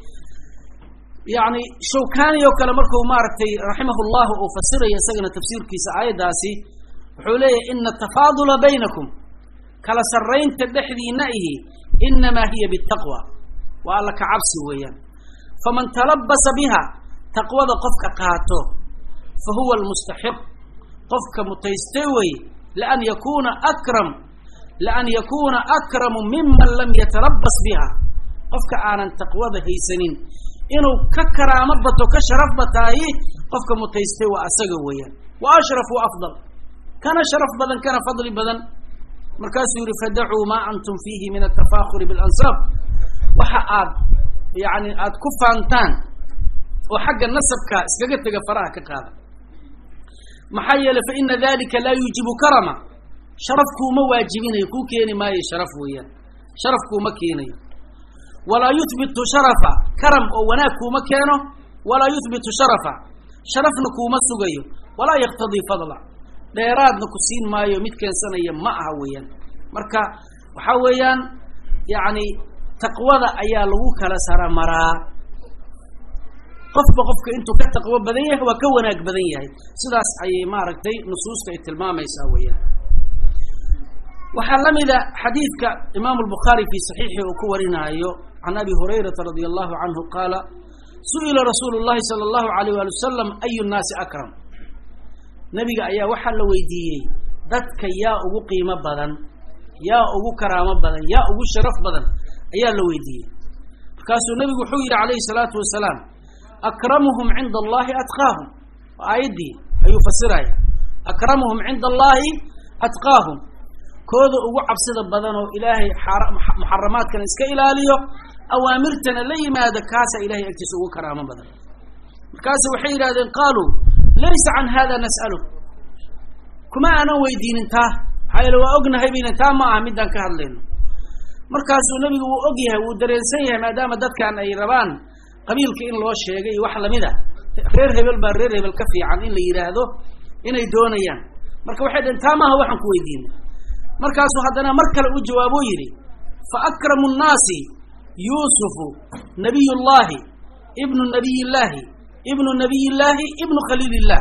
يعني شوكاني وكلا مركو مارتي رحمه الله وفسر يسجن تفسير كيس آية داسي حولي إن التفاضل بينكم كلا سرين تدحذي نائه إنما هي بالتقوى وقال كعبسي ويا فمن تلبس بها تقوى قفك قاتو فهو المستحق قفك متيستوي لأن يكون أكرم ممن لم يتلبس بها قفك آنا تقوى هيسنين إنه ككرامبته كشرف بتاي قفك متيستوي أسقويا وأشرف وأفضل كان شرف بدن كان فضل بدن مركز يوري فدعوا ما أنتم فيه من التفاخر بالأنساب وحقاد يعني أتكفانتان وحق النسب كاسكجت جفراها كقاضي محيل فإن ذلك لا يجب كرما شرفكم واجبين يكون كيني ما يشرف ويا شرفكم مكيني ولا يثبت شرفا كرم أو وناكو مكانه ولا يثبت شرفا شرفنكم مسجيو ولا يقتضي فضلا لا يراد نكسين ما يوميت كان سنة يمعها ويا مركا وحويا يعني تقوى أيالوك لسر مرا قفك انتو كتقوى بدنيه وكوناك بدنيه سداس أي ماركتي نصوص كالتلمام يساويا وحلم إذا حديثك إمام البخاري في صحيحه وكورنا عن أبي هريرة رضي الله عنه قال سئل رسول الله صلى الله عليه وسلم أي الناس أكرم نبي أيا وحل ويديه ذاتك يا أبو قيمة بدن يا أبو كرامة بدن يا أبو شرف بدن أيا لويديه فكاسو النبي حوير عليه الصلاة والسلام أكرمهم عند الله أتقاهم وآيدي أيفسرها أكرمهم عند الله أتقاهم كودو أبو عبسد بدنه إلهي محرمات كان إسكا إلاليه أوامرتنا لي ماذا كاس إلهي اكتسوه كرامة بدن كاس وحير هذا قالوا ليس عن هذا نسأله كما أنا ويدين انتاه هاي لو أقنا هيبين انتاه ما أهمدان كهرلين مركز النبي وأقيها ودرسيها ما دام دتك عن أي ربان قبيل كإن الله الشيء وحلا مذا غير هبل برر هبل كفي عن إن اللي يراده إن يدونيان مركز واحد انتاه ما هو حن كويدين مركز حدنا مركز وجوابه يري فأكرم الناس يوسف نبي الله ابن النبي الله ابن النبي الله ابن خليل الله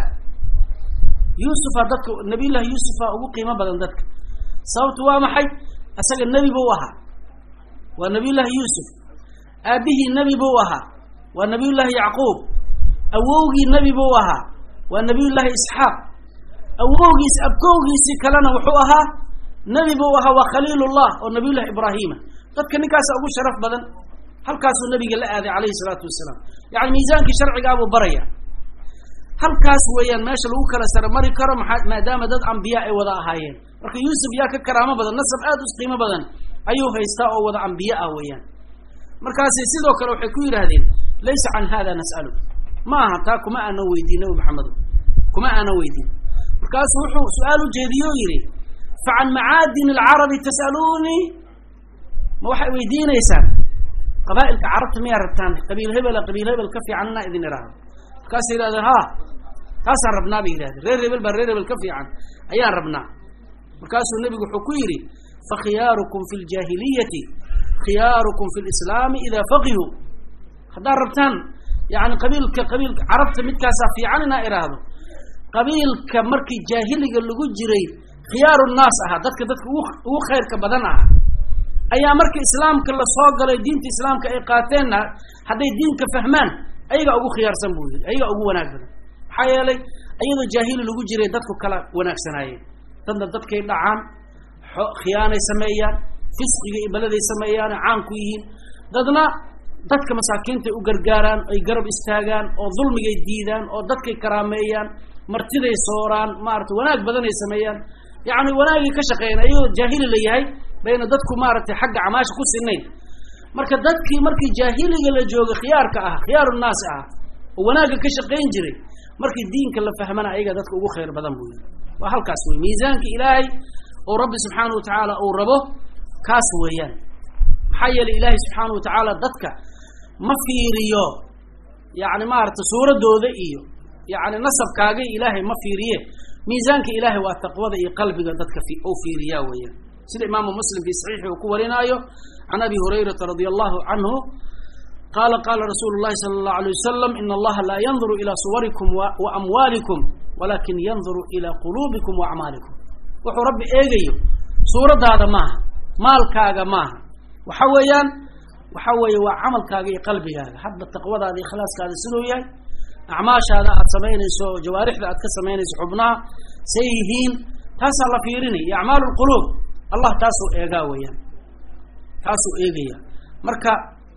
يوسف دتك نبي الله يوسف أبو قيمة بدن دتك صوت وامحي أسأل النبي بوها ونبي الله يوسف أبيه النبي بوها ونبي الله يعقوب أووغي النبي بوها ونبي الله إسحاق أووغي أبكوغي سكلنا وحوها نبي بوها وخليل الله ونبي الله إبراهيم قد كان كاس أبو شرف بدن هل كاس النبي قال هذا عليه الصلاة والسلام يعني ميزانك شرعي أبو بريا هل كاس ويان ماشي لو كلا سر مري كرم ما دام دد أنبياء وضع هايين لكن يوسف ياك كرامة بدن نسب آدوس قيمة بدن أيوه يستاء وضع أنبياء ويان مركز يسيدو كلو حكوير هذين ليس عن هذا نسأله ما هتاكم ما أنا ويدين محمد كما أنا ويدين مركز سؤال جديو يري فعن معادن العرب تسألوني ما واحد ويدين يسأل قبائل عربت مية ربطان قبيل هبل كفي عنا إذن راه مركز هذا ها كاسر ربنا بيراد رير هبل كفي عن أيان ربنا مركز النبي حكويري فخياركم في الجاهلية خياركم في الإسلام إذا فقهوا هذا ربطان يعني قبيل عربت متكاسا في عننا إراده قبيل كمركي جاهلي اللي جري خيار الناس دتك هو خير كبدنها أي مركي إسلام كل صاق على دين الإسلام كإيقاتنا هذا الدين كفهمان أيها أبو خيار سنبوه أيها أبو وناقد حيالي أيها الجاهل اللي جري دتك كلا وناق سنايين دتك عام خيانة سمايان فسق بلد سمايان عام كويين ددنا دتك مساكين تأجرجاران أي جرب استاجان أو ظلم جديدان أو دتك كراميان مرتدي صوران مارت وناق بدن سمايان يعني wanaagi ka shaqeeyna iyo jaahil leeyahay bayna dadku maartay xagga amaash ku sinnayn marka dadkii markii jaahiliga la jooga khiyaarka ah khiyaarun naas ah oo wanaagi ka shaqeyn jiray markii diinka la fahmana ayaga dadka ugu khayr badan buu waa halkaas way miisaanka ilaahay oo rabbi subhanahu wa ta'ala oo rabo kaas weeyaan xayal ilaahay subhanahu wa ta'ala dadka ma fiiriyo يعني ما أردت سورة دودة إيو يعني نصب كاجي إلهي ما في ريه ميزانك إلهي والتقوى ذي قلبك ضدك في أو في رياوية سيد إمام مسلم في صحيحه وكورنا أيو عن أبي هريرة رضي الله عنه قال قال رسول الله صلى الله عليه وسلم إن الله لا ينظر إلى صوركم وأموالكم ولكن ينظر إلى قلوبكم وأعمالكم وحو ربي إيجيو سورة هذا معها مال كاجا معها وحويان وحوي وعمل كاجي قلبي هذا حب التقوى هذه خلاص هذا سلوية أعماش هذا أتسمين سو جوارح ذا أتكسمين حبنا سيهين تاسع لفيرني أعمال القلوب الله تاسو إيجاويا تاسو إيجيا مركا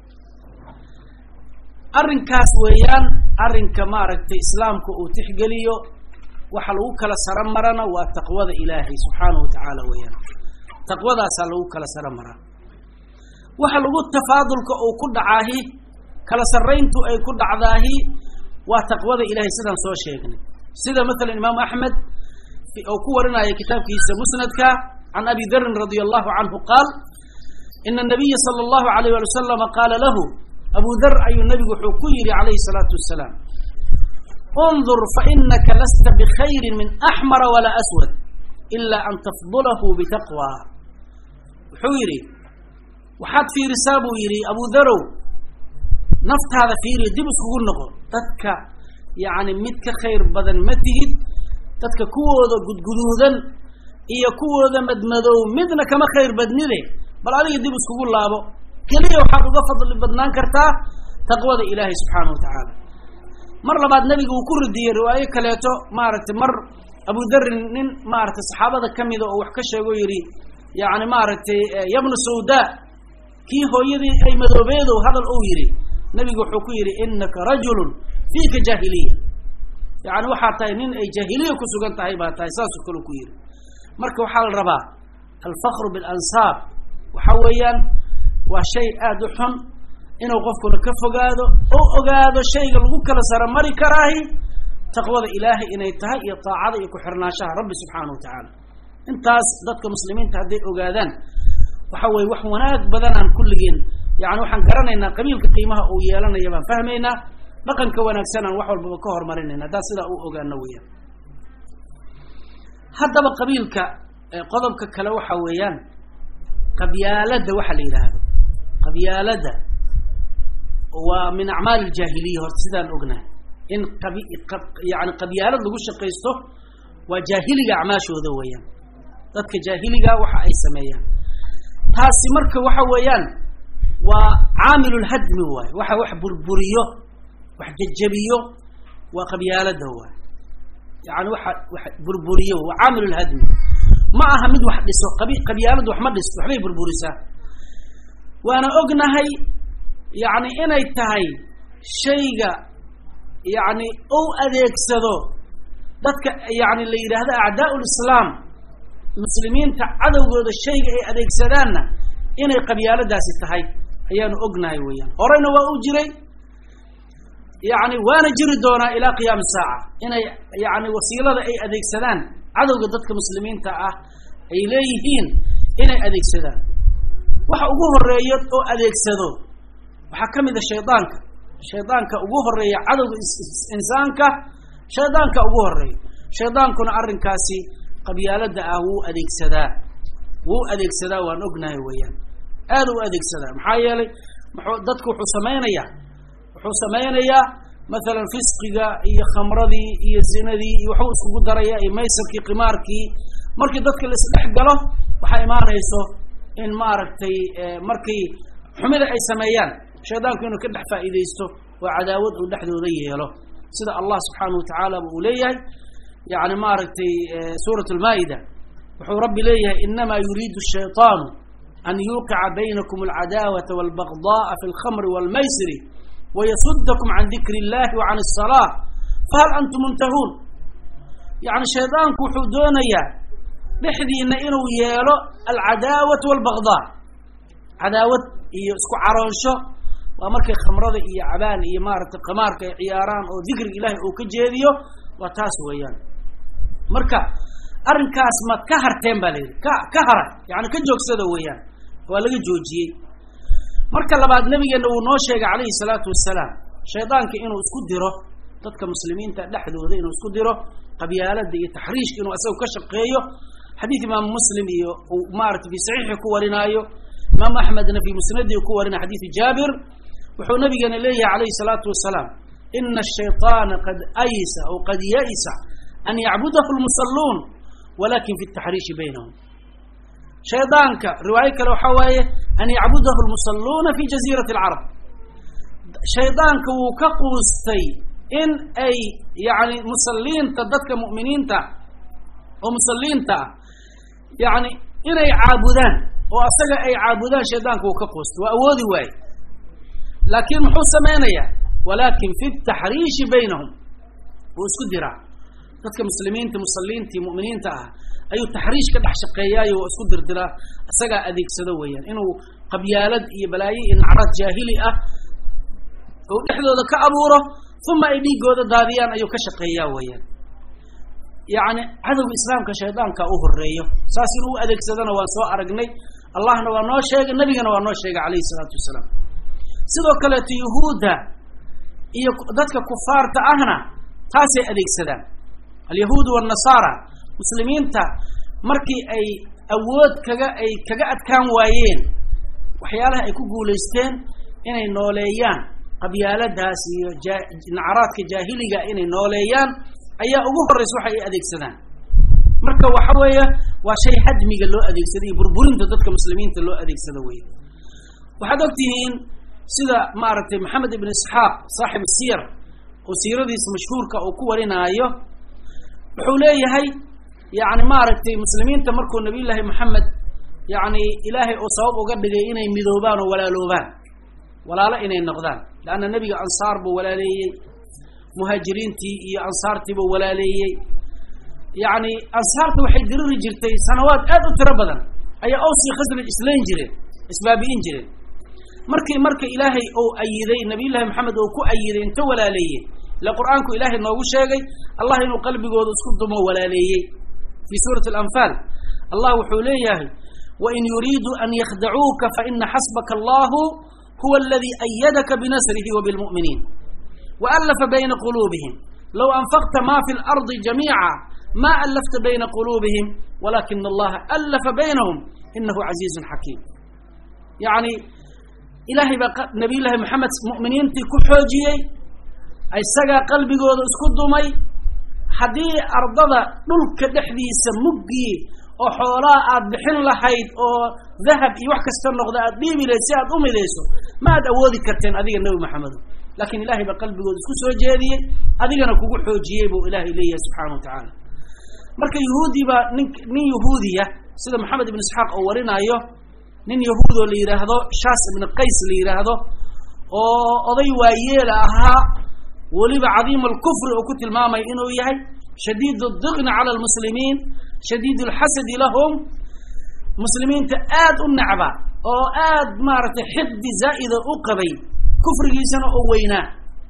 أرن كاس ويان أرن كمارك إسلامك وتحجليو وحلوك لسرمرنا والتقوى إلهي سبحانه وتعالى ويان تقوى ذا سلوك لسرمرنا وحلو التفاضل أو كل عاهي كلا سرينت أي كل عذاهي وتقوى إلهي سيدا سوى شيخني سيدا مثل الإمام أحمد في أو كورنا كتاب كيس مسندك عن أبي ذر رضي الله عنه قال إن النبي صلى الله عليه وسلم قال له أبو ذر أي النبي حكير عليه الصلاة والسلام انظر فإنك لست بخير من أحمر ولا أسود إلا أن تفضله بتقوى حويري وحد في رسابه يري أبو ذرو نفط هذا فيري دبس كقول نقول تتك يعني متك خير بدن متهد تتك كوذا قد جدودا إيا كوذا مدمدو مدنا كما خير بدني له بل عليه دبس كقول لابو كليه وحد وقفض اللي بدنان كرتا تقوى إلهي سبحانه وتعالى مرة بعد نبي وكل دي رواية كليته مارت مر أبو ذر مارت الصحابة كم إذا وحكش يري يعني مارت يا ابن السوداء كي هو يدي أي مذوبيده هذا الأويري نبي حكيري إنك رجل فيك جاهلية يعني وحاتين أي جاهلية كسوغان تايبات تايساس كل كوير مركو حال ربا الفخر بالأنصاب وحويا وشيء أدحن إنه قفكنا كفقاده أو أقاده شيء قلقوك لسر مري كراهي تقوى إلهي إنه يتهي يطاعده يكحرنا شهر ربي سبحانه وتعالى انتاس ضدك مسلمين تهدي أقادان وحوي وحوناك بدن عن كل جين يعني وحن قرنا إن قبيل قيمها أو يالنا يبان فهمينا بقى نكونك سنة وحول بكهر مرينا دا سلا أو أجانا ويا حتى بقبيل قضبك كلو حويان قبيالة وحلي هذا قبيالة ومن أعمال الجاهلية والسيدان أجنا إن يعني قبيالة لقوش قيسته وجاهلي أعماشه ذويا ذاتك جاهلي وحا أي سميان تاسي مركة وحويان وعامل الهدم هو وح بربريو وح ججبيو وقبيالة هو يعني وح بربريو وعامل الهدم معها مد واحد لسه قبيالة وحمد لسه وحبي بربريسة وأنا أقنا هاي يعني إنا يتهي شيء يعني أو أذيك سدو ذاتك يعني اللي هذا أعداء الإسلام المسلمين تعدوا هذا الشيء أذيك سدانا إنا قبيالة داس التهي أيان أقنا ويان أرينا وأجري يعني وانا جري دونا إلى قيام الساعة إنا يعني وسيلة أي أذيك سدان عدو ضدك مسلمين تعه إليهين إنا أذيك سدان وحقوه الرئيات أو أذيك سدو وحكم إذا شيطانك أقوه الرئي عدو إنسانك شيطانك أقوه الرئي شيطانك نعرن كاسي قبيالة دعاه أذيك سدان وو أذيك سدان وانقنا ويان هذا أذيك سدان محايلي ضدك حسمينيا مثلا فسقيا إيه خمردي إيه الزندي يحوس قدريا إيه ميسركي قماركي مركي ضدك الإصلاح قاله وحي ما رئيسه إن ماركتي مركي حمد أي سميان شيطان كانوا كدح فائديسته وعداوته ودحده ذيه له سيدة الله سبحانه وتعالى بأوليه يعني ماركتي سورة المائدة وحو ربي ليه إنما يريد الشيطان أن يوقع بينكم العداوة والبغضاء في الخمر والميسر ويصدكم عن ذكر الله وعن الصلاة فهل أنتم منتهون يعني الشيطان كحودونيا dhexdiina inuu yeelo alcadaawat walbagdaa cadaawad iyo isku caroonsho waa markay khamrada iyo cabaan iyo maaragtay qamaarka ay ciyaaraan oo dikriga ilaahay uu ka jeediyo waa taas weeyaan marka arrinkaas ma ka harteen baa layidhi ka hara yani ka joogsada weeyaan waa laga joojiyey marka labaad nabigeena uu noo sheegay calayhi salaatu wassalaam shaydaanka inuu isku diro dadka muslimiinta dhexdooda inuu isku diro qabyaalada iyo taxriishka inuu asaga ka shaqeeyo xadiid imaam muslim iyo maaragtay fi saxiixi ku warinaayo imaam axmedna fi musnadi ku warina xadiid jaabir wuxuu nabigeena leeyahay calayhi salaatu wassalaam ina ashayطaana qad aysa aw qad ya'isa an yacbudahu lmusalluun walakin fi taxriishi baynahum shaydaanka riwaayo kale waxaa waaye an yacbudahu lmusalluuna fi jaziirati alcarab shaydaanka wuu ka quustay in ay yani musalliinta dadka mu'miniinta oo musalliinta ah yani inay caabudaan oo asaga ay caabudaan shaydaanka wuu ka quustay waa awoodi waaye laakiin muxuu samaynayaa walakin fi taxriishi baynahum wuu isku diraa dadka muslimiinta musalliintii mu'miniinta ah ayuu taxriish ka dhex shaqeeyaayo waa isku dirdiraa isagaa adeegsado weeyaan inuu qabyaalad iyo balaayo iyo nacraad jaahili ah oo dhexdooda ka abuuro uma ay dhiigooda daadiyaan ayuu ka shaqeeyaa weeyaan yani cadowga islaamka shaydaanka u horeeyo saas inuu adeegsadana waan soo aragnay allahna waa noo sheegay nabigana waa noo sheegay calayhi salaatu wassalaam sidoo kaleeto yuhuudda iyo dadka kufaarta ahna taasay adeegsadaan alyahuud waalnasaara muslimiinta markii ay awood ay kaga adkaan waayeen waxyaalaha ay ku guulaysteen inay nooleeyaan qabyaaladaas iyo nacraadka jaahiliga inay nooleeyaan ayaa ugu horraysa waxa ay adeegsadaan marka waxa weeye waa shay hadmiga loo adeegsado iyo burburinta dadka muslimiinta loo adeegsado weye waxaad ogtihiin sida maaragtay maxamed ibn isxaaq saaxib siyar oo siiradiisa mashhuurka uu ku warinaayo wuxuu leeyahay yani maaragtay muslimiinta markuu nabiy llaahi maxamed yani ilaahay oo sabab uga dhigay inay midoobaan oo walaaloobaan walaalo inay noqdaan leanna nebiga ansaar buu walaaleeyey muhaajiriintii iyo ansaartii buu walaaleeyey yani ansaarta waxay diriri jirtay sanawaad aad u tiro badan ayaa awsi khasraj islayn jireen isbaabi'in jireen marka ilaahay uu ayiday nabiy llaahi maxamed oo ku ayiday inta walaaleeyey ila qur'aanku ilaahay noogu sheegay allah inuu qalbigooda isku dumo walaaleeyey fi suurati alanfaal allah wuxuu leeyahay wain yuriiduu an yakhdacuuka faina xasbaka allahu huwa aladi ayadaka binasrihi wabilmu'miniin waallafa bayna quluubihim low anfaqta ma fi lardi jamiica ma allafta bayna quluubihim walakina allaha allafa baynahum inahu casiizun xakiim yani ilaahay baa nabiy llaahi maxamed mu'miniintii ku xoojiyey isagaa qalbigooda isku dumay haddii ardada dhulka dhexdiisa muggii oo xoolaa aad bixin lahayd oo dahab iyo wax kasta noqda aad dhiibi lahayd si aad u midayso ma aad awoodi karteen adiga nebi maxamedo laakiin ilaahay baa qalbigooda isku soo jeediyey adigana kugu xoojiyey buu ilaahay leeyahay subxaana wa tacaala marka yahuudi baa nin yahuudiya sida maxamed ibn isxaaq oo warinaayo nin yahuud oo la yidhaahdo shaas ibn qays la yidhaahdo oo oday waayeela ahaa weliba cadiim alkufri oo ku tilmaamaya inuu yahay shadiid addiqni cala almuslimiin shadiid alxasadi lahum muslimiinta aad u necba oo aad maaragtay xiqdi zaa'ida u qabay kufrigiisana oo weynaa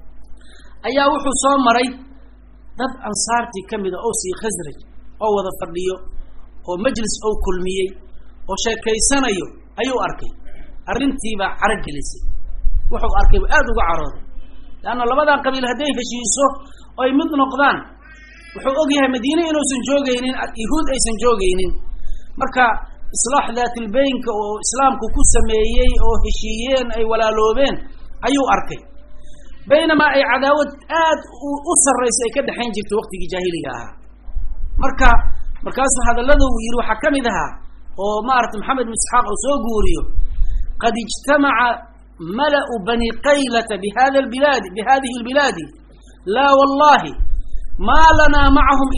ayaa wuxuu soo maray dad ansaartii ka mida oo sii khasraj oo wada fadhiyo oo majlis oo kulmiyey oo sheekaysanayo ayuu arkay arrintiibaa caro gelisay wuxuu arkay aad uga carooday leanna labadan qabiil hadday heshiiso oo ay mid noqdaan wuxuu og yahay madiine inuusan joogaynin yahuud aysan joogaynin marka islaax daatilbeynka oo islaamku ku sameeyey oo heshiiyeen ay walaaloobeen ayuu arkay baynamaa ay cadaawad aad u sarraysa ay ka dhexayn jirtay waqtigii jaahiliga ahaa markaasuu hadallada uu yidhi waxaa ka mid ahaa oo maaragtay maxamed ibn isxaaq uu soo guuriyo qad ijtamaca mala'u bani qaylata bihadihi albilaadi laa wallahi ma lanaa macahum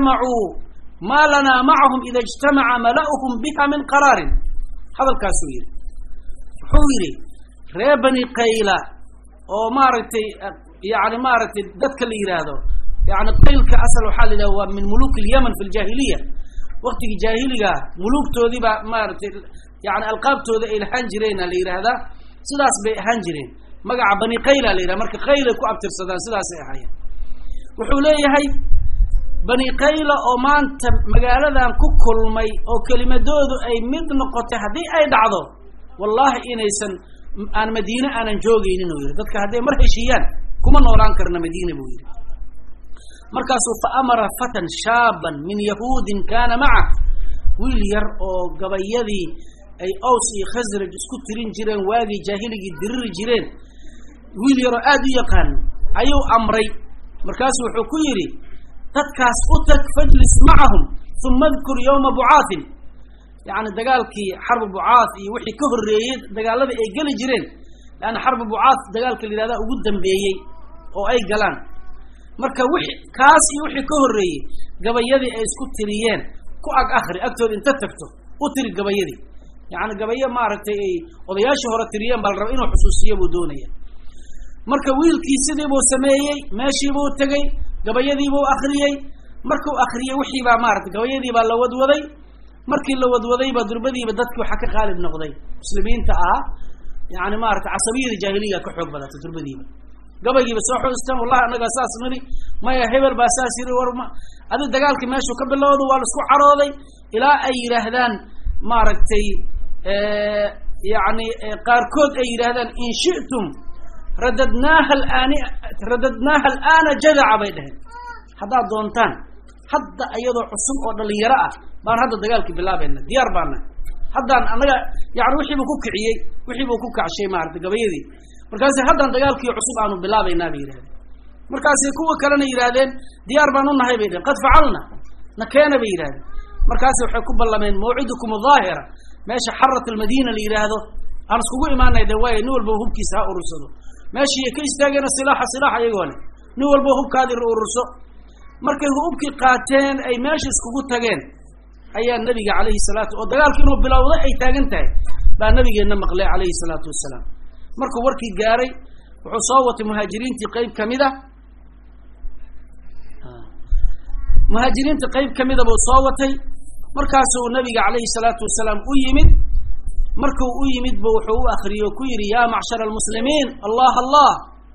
ida ijtamaca mala'uhum biha min qaraarin hadalkaasuu yidhi wuxuu yidhi reer bani qayla oo maaragtay yani maaragtay dadka la yidhaahdo yani qaylka asal waxaa la yidhahda waa min muluuk alyaman fi ljaahiliya وقت جاهلية ملوك تودي ما يعني ألقاب تودي الحنجرين اللي هذا سداس بحنجرين مقع بني قيلة اللي مرك قيلة كو أبتر سداس حيا وحولي هاي بني قيلة أو ما أنت مقالة كل مي أو كلمة دودو أي مد نقطة هذه أي دعضو والله إنيسن أنا مدينة أنا جوجي نوير ذاتك هذه مرهشيان كما نوران كرنا مدينة بوير مركزه فأمر فتى شابا من يهود كان معه ويلير أو قبيذي أي أوصي خزرج سكترين جيران واقي جاهلي الدرر جيران ويلير آدي يقان أيو أمري مركزه حكيري تتكاس أتك فاجلس معهم ثم اذكر يوم بعاث يعني دقالك حرب بعاث وحي كهر ريد دقال هذا أي قل جيران لأن حرب بعاث دقالك اللي هذا قدام بيي أو أي قلان marka wixii kaasi wixii ka horeeyay gabayadii ay isku tiriyeen ku akhri agtood inta tagto u tiri gabayadii yaani gabayo ma aragtay ay odayaashii hore tiriyeen bal rab inuu xusuusiyo buu doonaya marka wiilkii sidii buu sameeyay meeshii buu tagay gabayadii buu akhriyay markuu akhriyay wixii baa ma aragtay gabayadii baa la wadwaday markii la wadwaday baa durbadiiba dadkii waxa ka qaalib noqday muslimiinta ah yaani ma aragtay casabiyada jaahiliga ka xoog badatay durbadiiba قبل بسوح استم والله أنا قصاص مني ما يهبل بأساسي ورما هذا الدجال كماشوا قبل الله والسوق عراضي إلى أي رهدان ما ركتي يعني قاركود أي رهدان إن شئتم رددناها الآن جذع بينهم هذا دونتان حتى أيضا عصم أو اللي يرى بان هذا الدجال بالله بيننا ديار بانا حتى أنا يعني وحي بكوك عيي وحي بكوك عشيء ما رد قبيدي markaas hadan dagaalkii cusub aanu bilaabaynaa bay yiraahdeen markaas kuwa kalena yiraahdeen diyaar baan u nahay bay yiraahdeen qad facalna nakeena bay yiraahdeen markaas waxay ku ballameen mawcidukum dhaahira meesha xarat almadina li yiraahdo aan iskugu imaanay way nin walba hubkiisa urursado meeshii ay ka istaageen silaaxa ayagoo leh nin walba hubkaadi ururso markay hubkii qaateen ay meesha iskugu tageen ayaa nabiga kaleey salaatu oo dagaalkii inuu bilowday ay taagan tahay baa nabigeena maqlay kaleey salaatu wasalaam markuu warkii gaaray wuxuu soo watay muhaajiriintii qayb kamida buu soo watay markaas uu nabiga kaleey salaatu wasalaam u yimid markuu u yimid buu wuxuu u akhriyo ku yiri ya ma'shar almuslimiin allah allah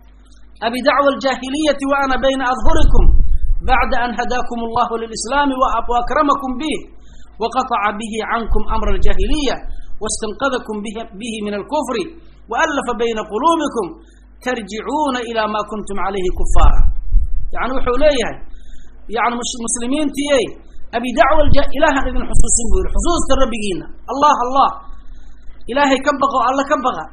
abi da'wa aljahiliyyah wa ana bayna adhhurikum ba'da an hadakum allah lilislam wa akramakum bih wa qata'a bihi 'ankum amra aljahiliyyah واستنقذكم به من الكفر وألف بين قلوبكم ترجعون إلى ما كنتم عليه كفارا يعني وحوليها يعني مسلمين تيي أبي دعوة إله إذن حصوصين بوير حصوص تربينا الله الله إلهي كبغى الله كبغى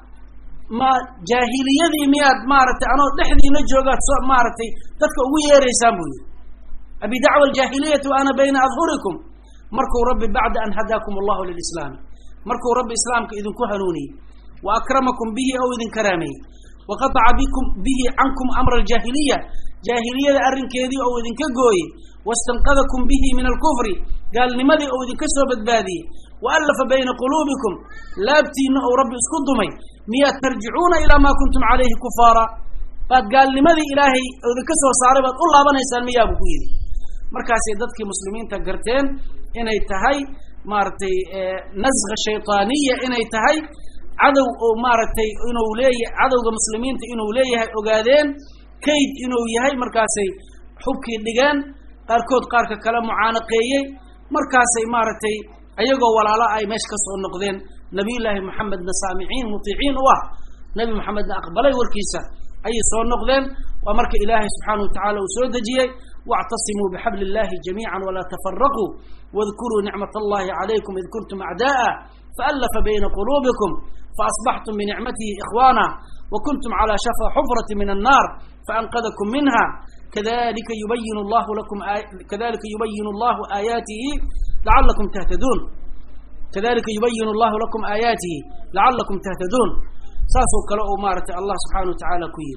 ما جاهلية ذي مياد مارتي أنا لحظي نجوغات مارتي تذكر ويري سامبوي أبي دعوة الجاهلية وأنا بين أظهركم مركوا ربي بعد أن هداكم الله للإسلام مركوا رب إسلامك إذن كهنوني وأكرمكم به أو إذن كرامي وقطع بكم به عنكم أمر الجاهلية جاهلية أرن كذي أو إذن كجوي واستنقذكم به من الكفر قال لماذا أو إذن كسبت بادي وألف بين قلوبكم لا بتين أو رب اسكدمي مية ترجعون إلى ما كنتم عليه كفارا قال لماذا إلهي أو إذن كسب صاربت الله بنا يسال مياه بكويدي مركز يددك مسلمين تقرتين إن يتهي مارتي نزغ الشيطانية إن يتهي عدو مارتي إنه ليه عدو المسلمين إنه ليه أجادين كيد إنه يهي مركزي حبكي اللجان قاركود قارك كلام معانقية مركزي مارتي أيجو ولا لا أي مشكس النقدين نبي الله محمد نسامعين مطيعين واه نبي محمد أقبله وركيسة أي صور النقدين ومرك إلهي سبحانه وتعالى وسود جيه واعتصموا بحبل الله جميعا ولا تفرقوا واذكروا نعمة الله عليكم إذ كنتم أعداء فألف بين قلوبكم فأصبحتم بنعمته إخوانا وكنتم على شفا حفرة من النار فأنقذكم منها كذلك يبين الله آياته لعلكم تهتدون كذلك يبين الله لكم آياته لعلكم تهتدون ساسو كلا أمارة الله سبحانه وتعالى كوير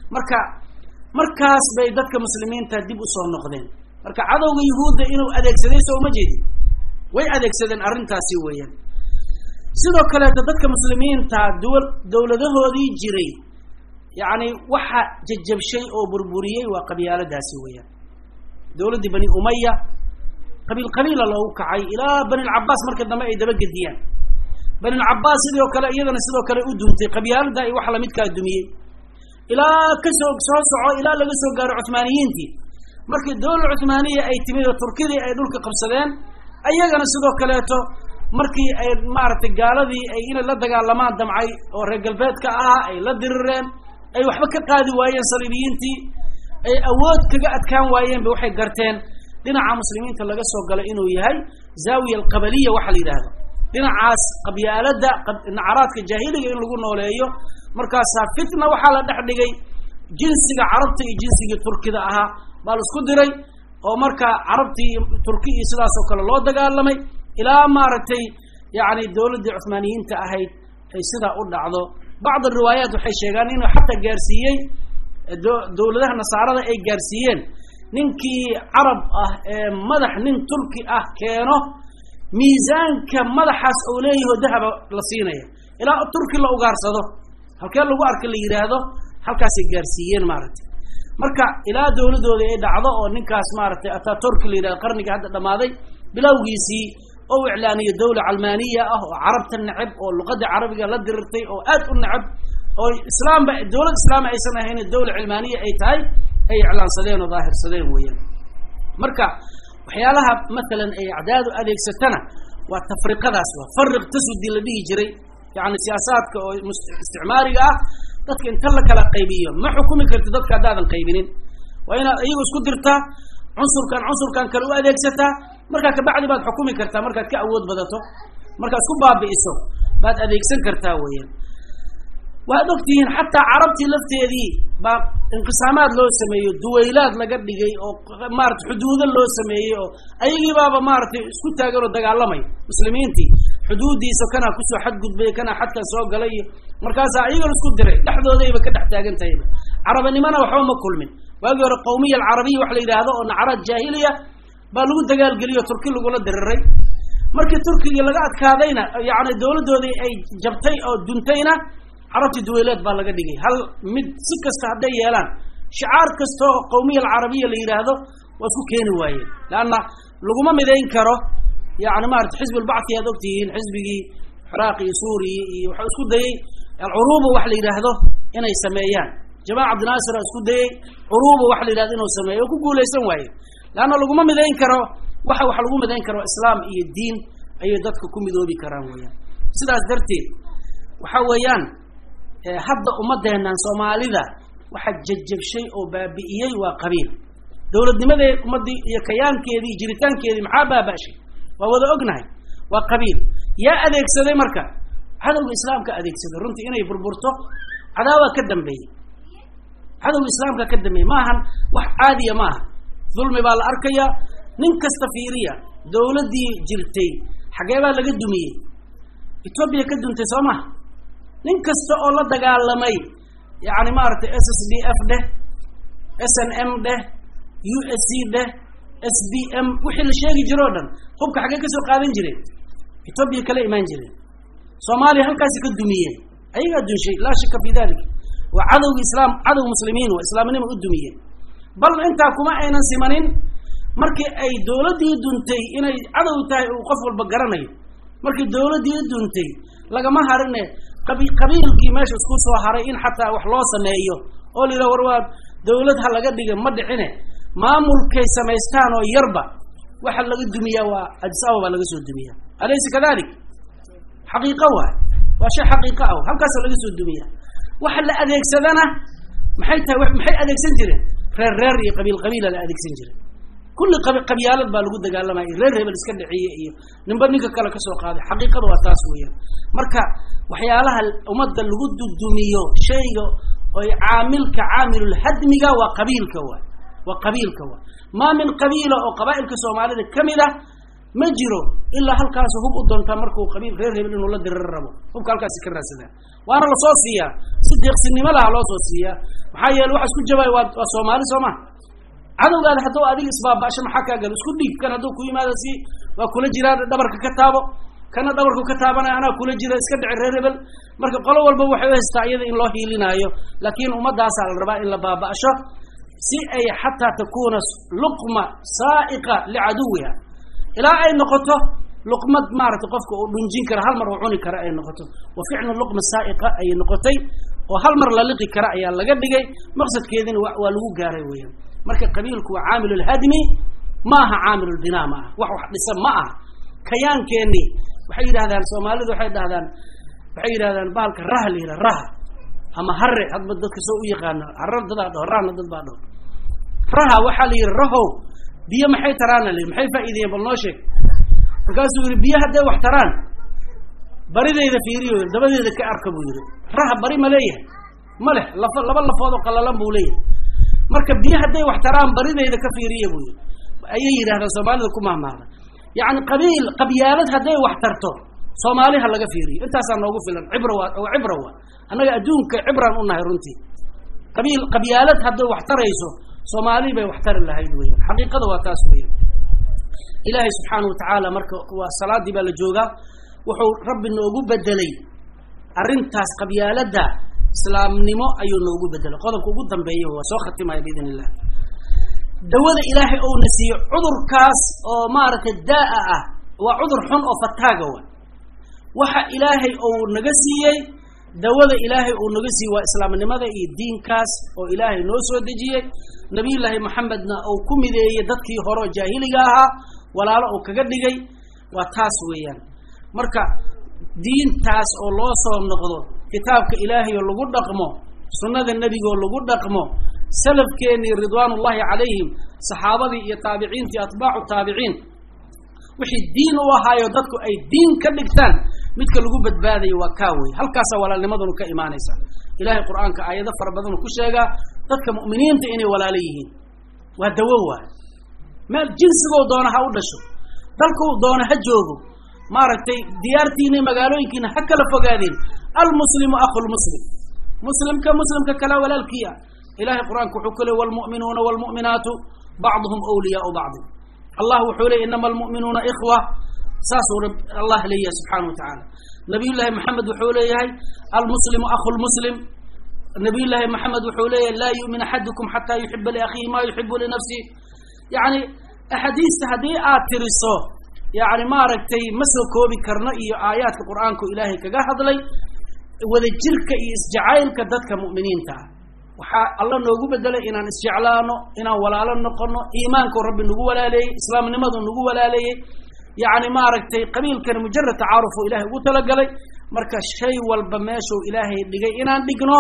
مركز بيدك مسلمين تدب أصول نقدين مركز عدو يهود إنه أديك سديس ومجدي وي أديك سدين أرنتا سويا سيدو كلا تدك مسلمين تا دولة هذه جري يعني وحا ججب شيء أو بربورية وقبيالة دا سويا دولة بني أمية قبيل لو كعي إلى بني العباس مركز دم أي دبق الديان بني العباس سيدو كلا أيضا سيدو كلا أدونتي قبيال دا وحلا متك الدمية إلى كسوق صوصع إلى لقسو قار عثمانيين تي مركز الدولة العثمانية أي تمية تركيا أي دول كقبسدين أيضا سيدو كلاته مركي أي معرفة قالوا ذي أي إن لا دقال لما دمعي أو رجال بيت كأها أي لا درين أي وحبك قادي وين صليبيين تي أي أود كجأت كان وين بوحي قرتين لنا عام مسلمين تلاقى سوق قال إنه يهاي زاوية القبلية وحلي هذا لنا عاس قبيلة ده نعرات كجاهلية إنه يقولنا ولا أيه مركز فتنة وحالة دحدقي جنسي عربتي جنسي تركي ده أها بالسكدري أو مركز عربتي تركي سلا سوق الله دقال لمي إلى مارتي يعني الدولة العثمانيين تأهيد أي سدا أرد عضو بعض الروايات وحي شيغان إنه حتى جارسيين دولة النصارى أي جارسيين ننكي عرب مدح نن تركي كانوا ميزان كمدحس أوليه ذهب لصينية إلى التركي اللي أقارصده هل كان لو أرك اللي يراده هل كاس جارسيين مارتي مركا إلى دولة أي دعضاء ونكاس مارتي أتا تركي اللي يراد قرنك هذا الماضي بلوجيسي أو إعلانية دولة علمانية أو عربة النعب أو اللغة العربية لا درتي أو آت النعب أو إسلام الدولة الإسلام أي سنة هنا الدولة العلمانية أي تاي أي إعلان صدين وظاهر صدين ويا مركا وحيالها مثلا أي أعداد أديك ستنا والتفرقة ذا سوا فرق تسودي الذي يجري يعني سياسات استعمارية تذكر أنت لك على قيبية ما حكومك ارتدتك أعدادا قيبين وين أيوة سكدرتا عنصر كان كلو أديك ستا مركا كبعد بعد حكومي كرتا مركا كأود بدته مركا سكوبا بإسو بعد أديك سن كرتا وين وهذوكتين حتى عربتي لفتي ذي بعد انقسامات لو سميه دويلات لقد جاي أو مارت حدود لو سميه أي بابا مارت سكوتا قالوا دق على مي مسلمين تي حدودي سكنا كسو حد قد بي كنا حتى سوق قلي مركز أيوة سكوت دري لحظة ذي بكده احتاجن تيبه عرب إني ما أنا وحوم كل من وأجر القومية العربية وحلي هذا أن عرب جاهلية بالو دجال قليو تركي اللي قلنا درري مركز تركي اللي قاعد كهذينا يعني الدولة دولة أي جبتي أو دنتينا عرفت دويلات بالله دقي هل مد سكست هذا يلان شعار كستو القومية العربية اللي هذا وسكين وايد لأن لقمة مدين كره يعني ما حزب البعث يا دكتين حزبي عراقي سوري وحسكت ده العروبة وحلي هذا هنا يسميان جماعة عبد الناصر اسكت ده عروبة وحلي هذا هنا يسميه وكقول يسمى وايد لأنه لقمة مدين كره وح لقمة مدين كره إسلام أي الدين أي دتك كم ذولي كرام ويا سيدا درتي وحويان حد أمدهن سومالي ذا وحججب شيء أو بابئية وقبيل دولة دماغ أمدي يكيان كذي جريتان كذي محابة باشي وهو ذا أجنهي وقبيل يا أديك سيدي مركا هذا الإسلام كأديك سيدي رنتي إنا يبربرتو عداوة كدم بي هذا الإسلام كدم بي ماهن وحادية ماهن ظلم بالأركية ننكستفيرية دولة دي جرتي حقيبا لقد دمية إثيوبيا كدن تسمع ننكست الله دقال لمي يعني مارت SSDF ده SNM ده USC ده SBM وحل شيء جرودن خبك حقيقة سوق قادن جري إثيوبيا كلا إيمان جري صومالي هل كاسي كدمية أي قدن شيء لا شك في ذلك وعدو الإسلام عدو مسلمين وإسلامين مقدمية بل أنت كما أين سمانين مركي أي دولة دي دونتي إن عدو تاي وقفوا البقراني مركي دولة دي دونتي لقى ما هرنه قبيل كي ماشي اسكو سو هرين حتى وحلوسه مايو اولي لو رواد دولتها لغا دغه مدخينه maamulkay samaystaan oo yarba waxa laga dumiyaa waa adsaaba laga soo dumiyaa alaysa kadalik xaqiiqo waa shay xaqiiqo ah halkaas laga soo dumiyaa waxa la adeegsadana maxay adeegsan jireen reer iyo qabiil la adeegsan jireen kulli qabiilad baa lagu dagaalamay reer hebel iska dhiciye iyo ninba ninka kale ka soo qaaday xaqiiqadu waa taas weeyaan marka waxyaalaha ummadda lagu dudumiyo shayga oo caamilul hadmiga waa qabiilka ما من قبيلة أو قبائل كسومالية كاملة مجرو إلا هل كاسو هو بدون تمركو قبيل غير هبل إنه لد الربو هو كالكاس كرر سنة وأنا لصوصية صدق سني ملا على صوصية محيا الواحد كل جباي وسومالي سوما عدو قال حتى هذه الأسباب عشان حكى قال اسكت ديك كان هذو كوي ماذا سي وكل جراد دبرك كتابه كان دبرك كتابنا أنا كل جراد اسكت غير هبل مركب قالوا والبو حيوه استعيد إن الله يلينا أيوه لكن وما داس على الرباء إلا بابا أشر سي أي حتى تكون لقمة سائقة لعدوها إلى أي نقطة لقمة مارت قفك ونجين كره هالمر وعوني كره أي نقطة وفعل اللقمة السائقة أي نقطتين وهالمر للقي كره أي الله قد جاي مقصد كذين والو جاري ويا مركب قبيلك وعامل الهدم maaha caamilul binaa maaha wax wax dhisan ma aha kayaankeenii waxay yiraahdaan Soomaalidu waxay yiraahdaan baalka raha leeyahay raha ama harre hadba dadka soo u yaqaan arradada dhooraan dad baa dhoor raha waxa la yiraahdo raho biyo maxay taraan leeyahay maxay faa'iideeyeen bal noo sheeg markaas uu yiri biyo haday wax taraan barideeda fiiriyo dabadeeda ka arkabo yiri raha bari ma leeyahay male laba lafood oo qallalan buu leeyahay marka biyo haday wax taraan barideeda ka fiiriyo buu yiri ayay yiraahdaan Soomaalida ku maahmaada yaani qabiilad haday wax tarto Soomaaliha laga fiiriyo intaas aan noogu filan cibra waa anaga adduunka cibran u nahay runtii qabiilad haday wax tarayso Soomaali bay wax tar lahayd weeyaan xaqiiqada waa taas weeyaan Ilaahay subhanahu wa ta'ala marka waa salaadii baa la jooga wuxuu Rabbi noogu bedelay arintaas qabiilada islaamnimo ayuu noogu bedelay qodobka ugu dambeeyay waa soo khatimaay biidinillah dawada ilaahay oo nasiyo cudurkaas oo maaragtay daa waa cudur xun oo fataaga waxa ilaahay oo naga siiyay dawada ilaahay oo naga siiyay waa islaamnimada iyo diinkaas oo ilaahay noo soo dejiyay nabiyullaahi maxamedna oo ku mideeyay dadkii hore jaahiliga ahaa walaalo oo kaga dhigay waa taas weeyaan marka diintaas oo loo soo noqdo kitaabka ilaahay oo lagu dhaqmo sunnada nabiga oo lagu dhaqmo سلف كاني رضوان الله عليهم صحابتي يا تابعين يا أتباع التابعين وحي الدين وهاي ضدك أي دين كدكتان مثل لجوبة بادي وكاوي هل كاسا ولا لمدن كإيمانيسا إلهي القرآن كآية ظفر بدن كشجع ضدك مؤمنين تإني ولا ليهين وهدووا ما الجنس جو دونه هودشوا ضلكوا دونه هجوبوا ما رتي ديارتيني مقالوين كنا حكى لفقادين المسلم أخو المسلم مسلم كمسلم ككلا ولا الكيا إله القرآن كحكله والمؤمنون والمؤمنات بعضهم أولياء بعض الله وحوله إنما المؤمنون إخوة ساسور الله لي سبحانه وتعالى نبي الله محمد وحوله المسلم أخو المسلم نبي الله محمد وحوله لا يؤمن أحدكم حتى يحب لأخيه ما يحب لنفسه يعني أحاديث هذه آترسو يعني ما ركتي مسلكو بكرنئي آيات القرآن كإلهي كجاهد لي وذا جرك إسجعائلك ضدك مؤمنين تعال وحا الله نوجو بدله إن استعلانه إن ولا نقنه إيمانك رب نجو ولا لي إسلام نمض نجو ولا لي يعني ما ركتي قبيل كان مجرد تعارف إلهي وتلقى لي مركز شيء والبماشو إلهي اللي إن عندكنه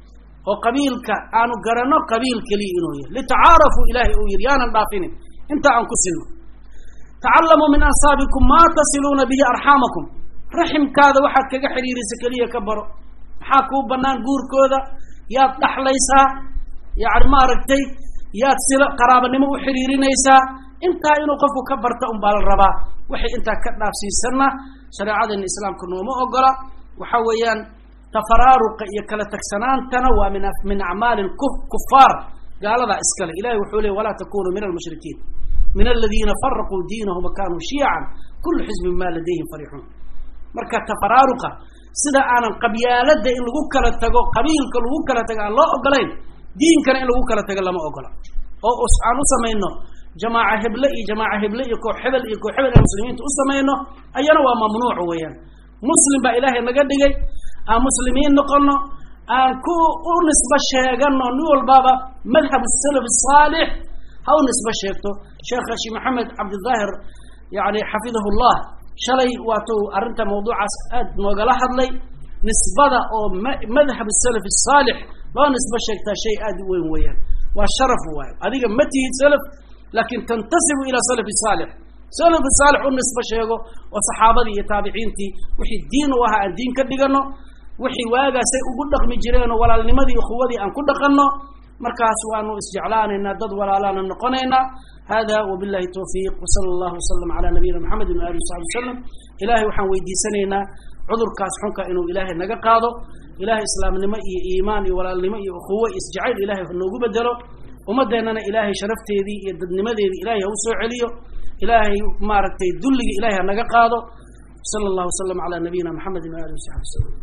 وقبيل كأنو قرنه قبيل كلي إنه لتعارفوا إلهي ويريانا ضافين أنت أنكسنه تعلموا من أصابكم ما تصلون به أرحامكم رحم كذا واحد كجحرير سكرية كبر حاكو بنان جور كذا يا تحليسا يا عرما ركتي يا تصل قرابة نمو حريرين يسا انت إنه قفو كبرت بال الربا وحي انت كنافسي السنة شريعة الإسلام كنو مؤقرة وحويا تفرارق يكلا تكسنان تنوى من أعمال الكفار قال هذا إسكال إلهي وحوله ولا تكونوا من المشركين من الذين فرقوا دينهم وكانوا شيعا كل حزب ما لديهم فرحون مركا تفرارق sida aanan qabyaalada in lagu kala tago qabiilka lagu kala tago loo ogolayn diinkana in lagu kala tago lama ogola oo aan u sameeyno jamaa hebla iyo koox hebel muslimiinta u sameeyno ayana waa mamnuuc weeyaan muslim ba ilaahay naga dhigay aan muslimiin noqono aan ku u nisba sheegano nin walbaaba madhab salaf salih haw nisba sheegto sheekh Maxamed Abdul Zahir yani xafidahullah شلي واتو أرنت موضوع أسد نوجله لي نسبة أو مذهب السلف الصالح لا نسبة شيء أدي وين والشرف هو هذه متى سلف لكن تنتسب إلى سلف الصالح سلف الصالح والنسبة شيء وصحابة يتابعين تي وحي الدين وها الدين كدجنا وحي واجا سيقول لك مجرين ولا لماذا أخوذي أن كل قلنا مركز وانو استجعلان إن ضد ولا لا نقنينا هذا وبالله التوفيق وصلى الله وسلم على نبينا محمد وآله وصحبه وسلم إلهي وحن ويدي سنينا عذر كاس حنك إنه إلهي نجا قاضو إلهي إسلام لمئي إيماني ولا لمئي أخوة إسجعل إلهي فنوجو بدله ومدنا إلهي شرفتي ذي يد نمدي إلهي وسع عليه إلهي مارتي دلي إلهي نجا قاضو صلى الله وسلم على نبينا محمد وآله وصحبه وسلم.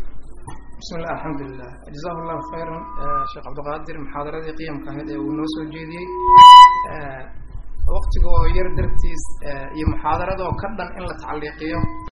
بسم الله الحمد لله جزاه الله خيرا شيخ عبد القادر محاضرة قيم كانت ونوصل جدي waqtiga oo yar dartiis iyo muxaadarada oo ka dhan in la tacliiqiyo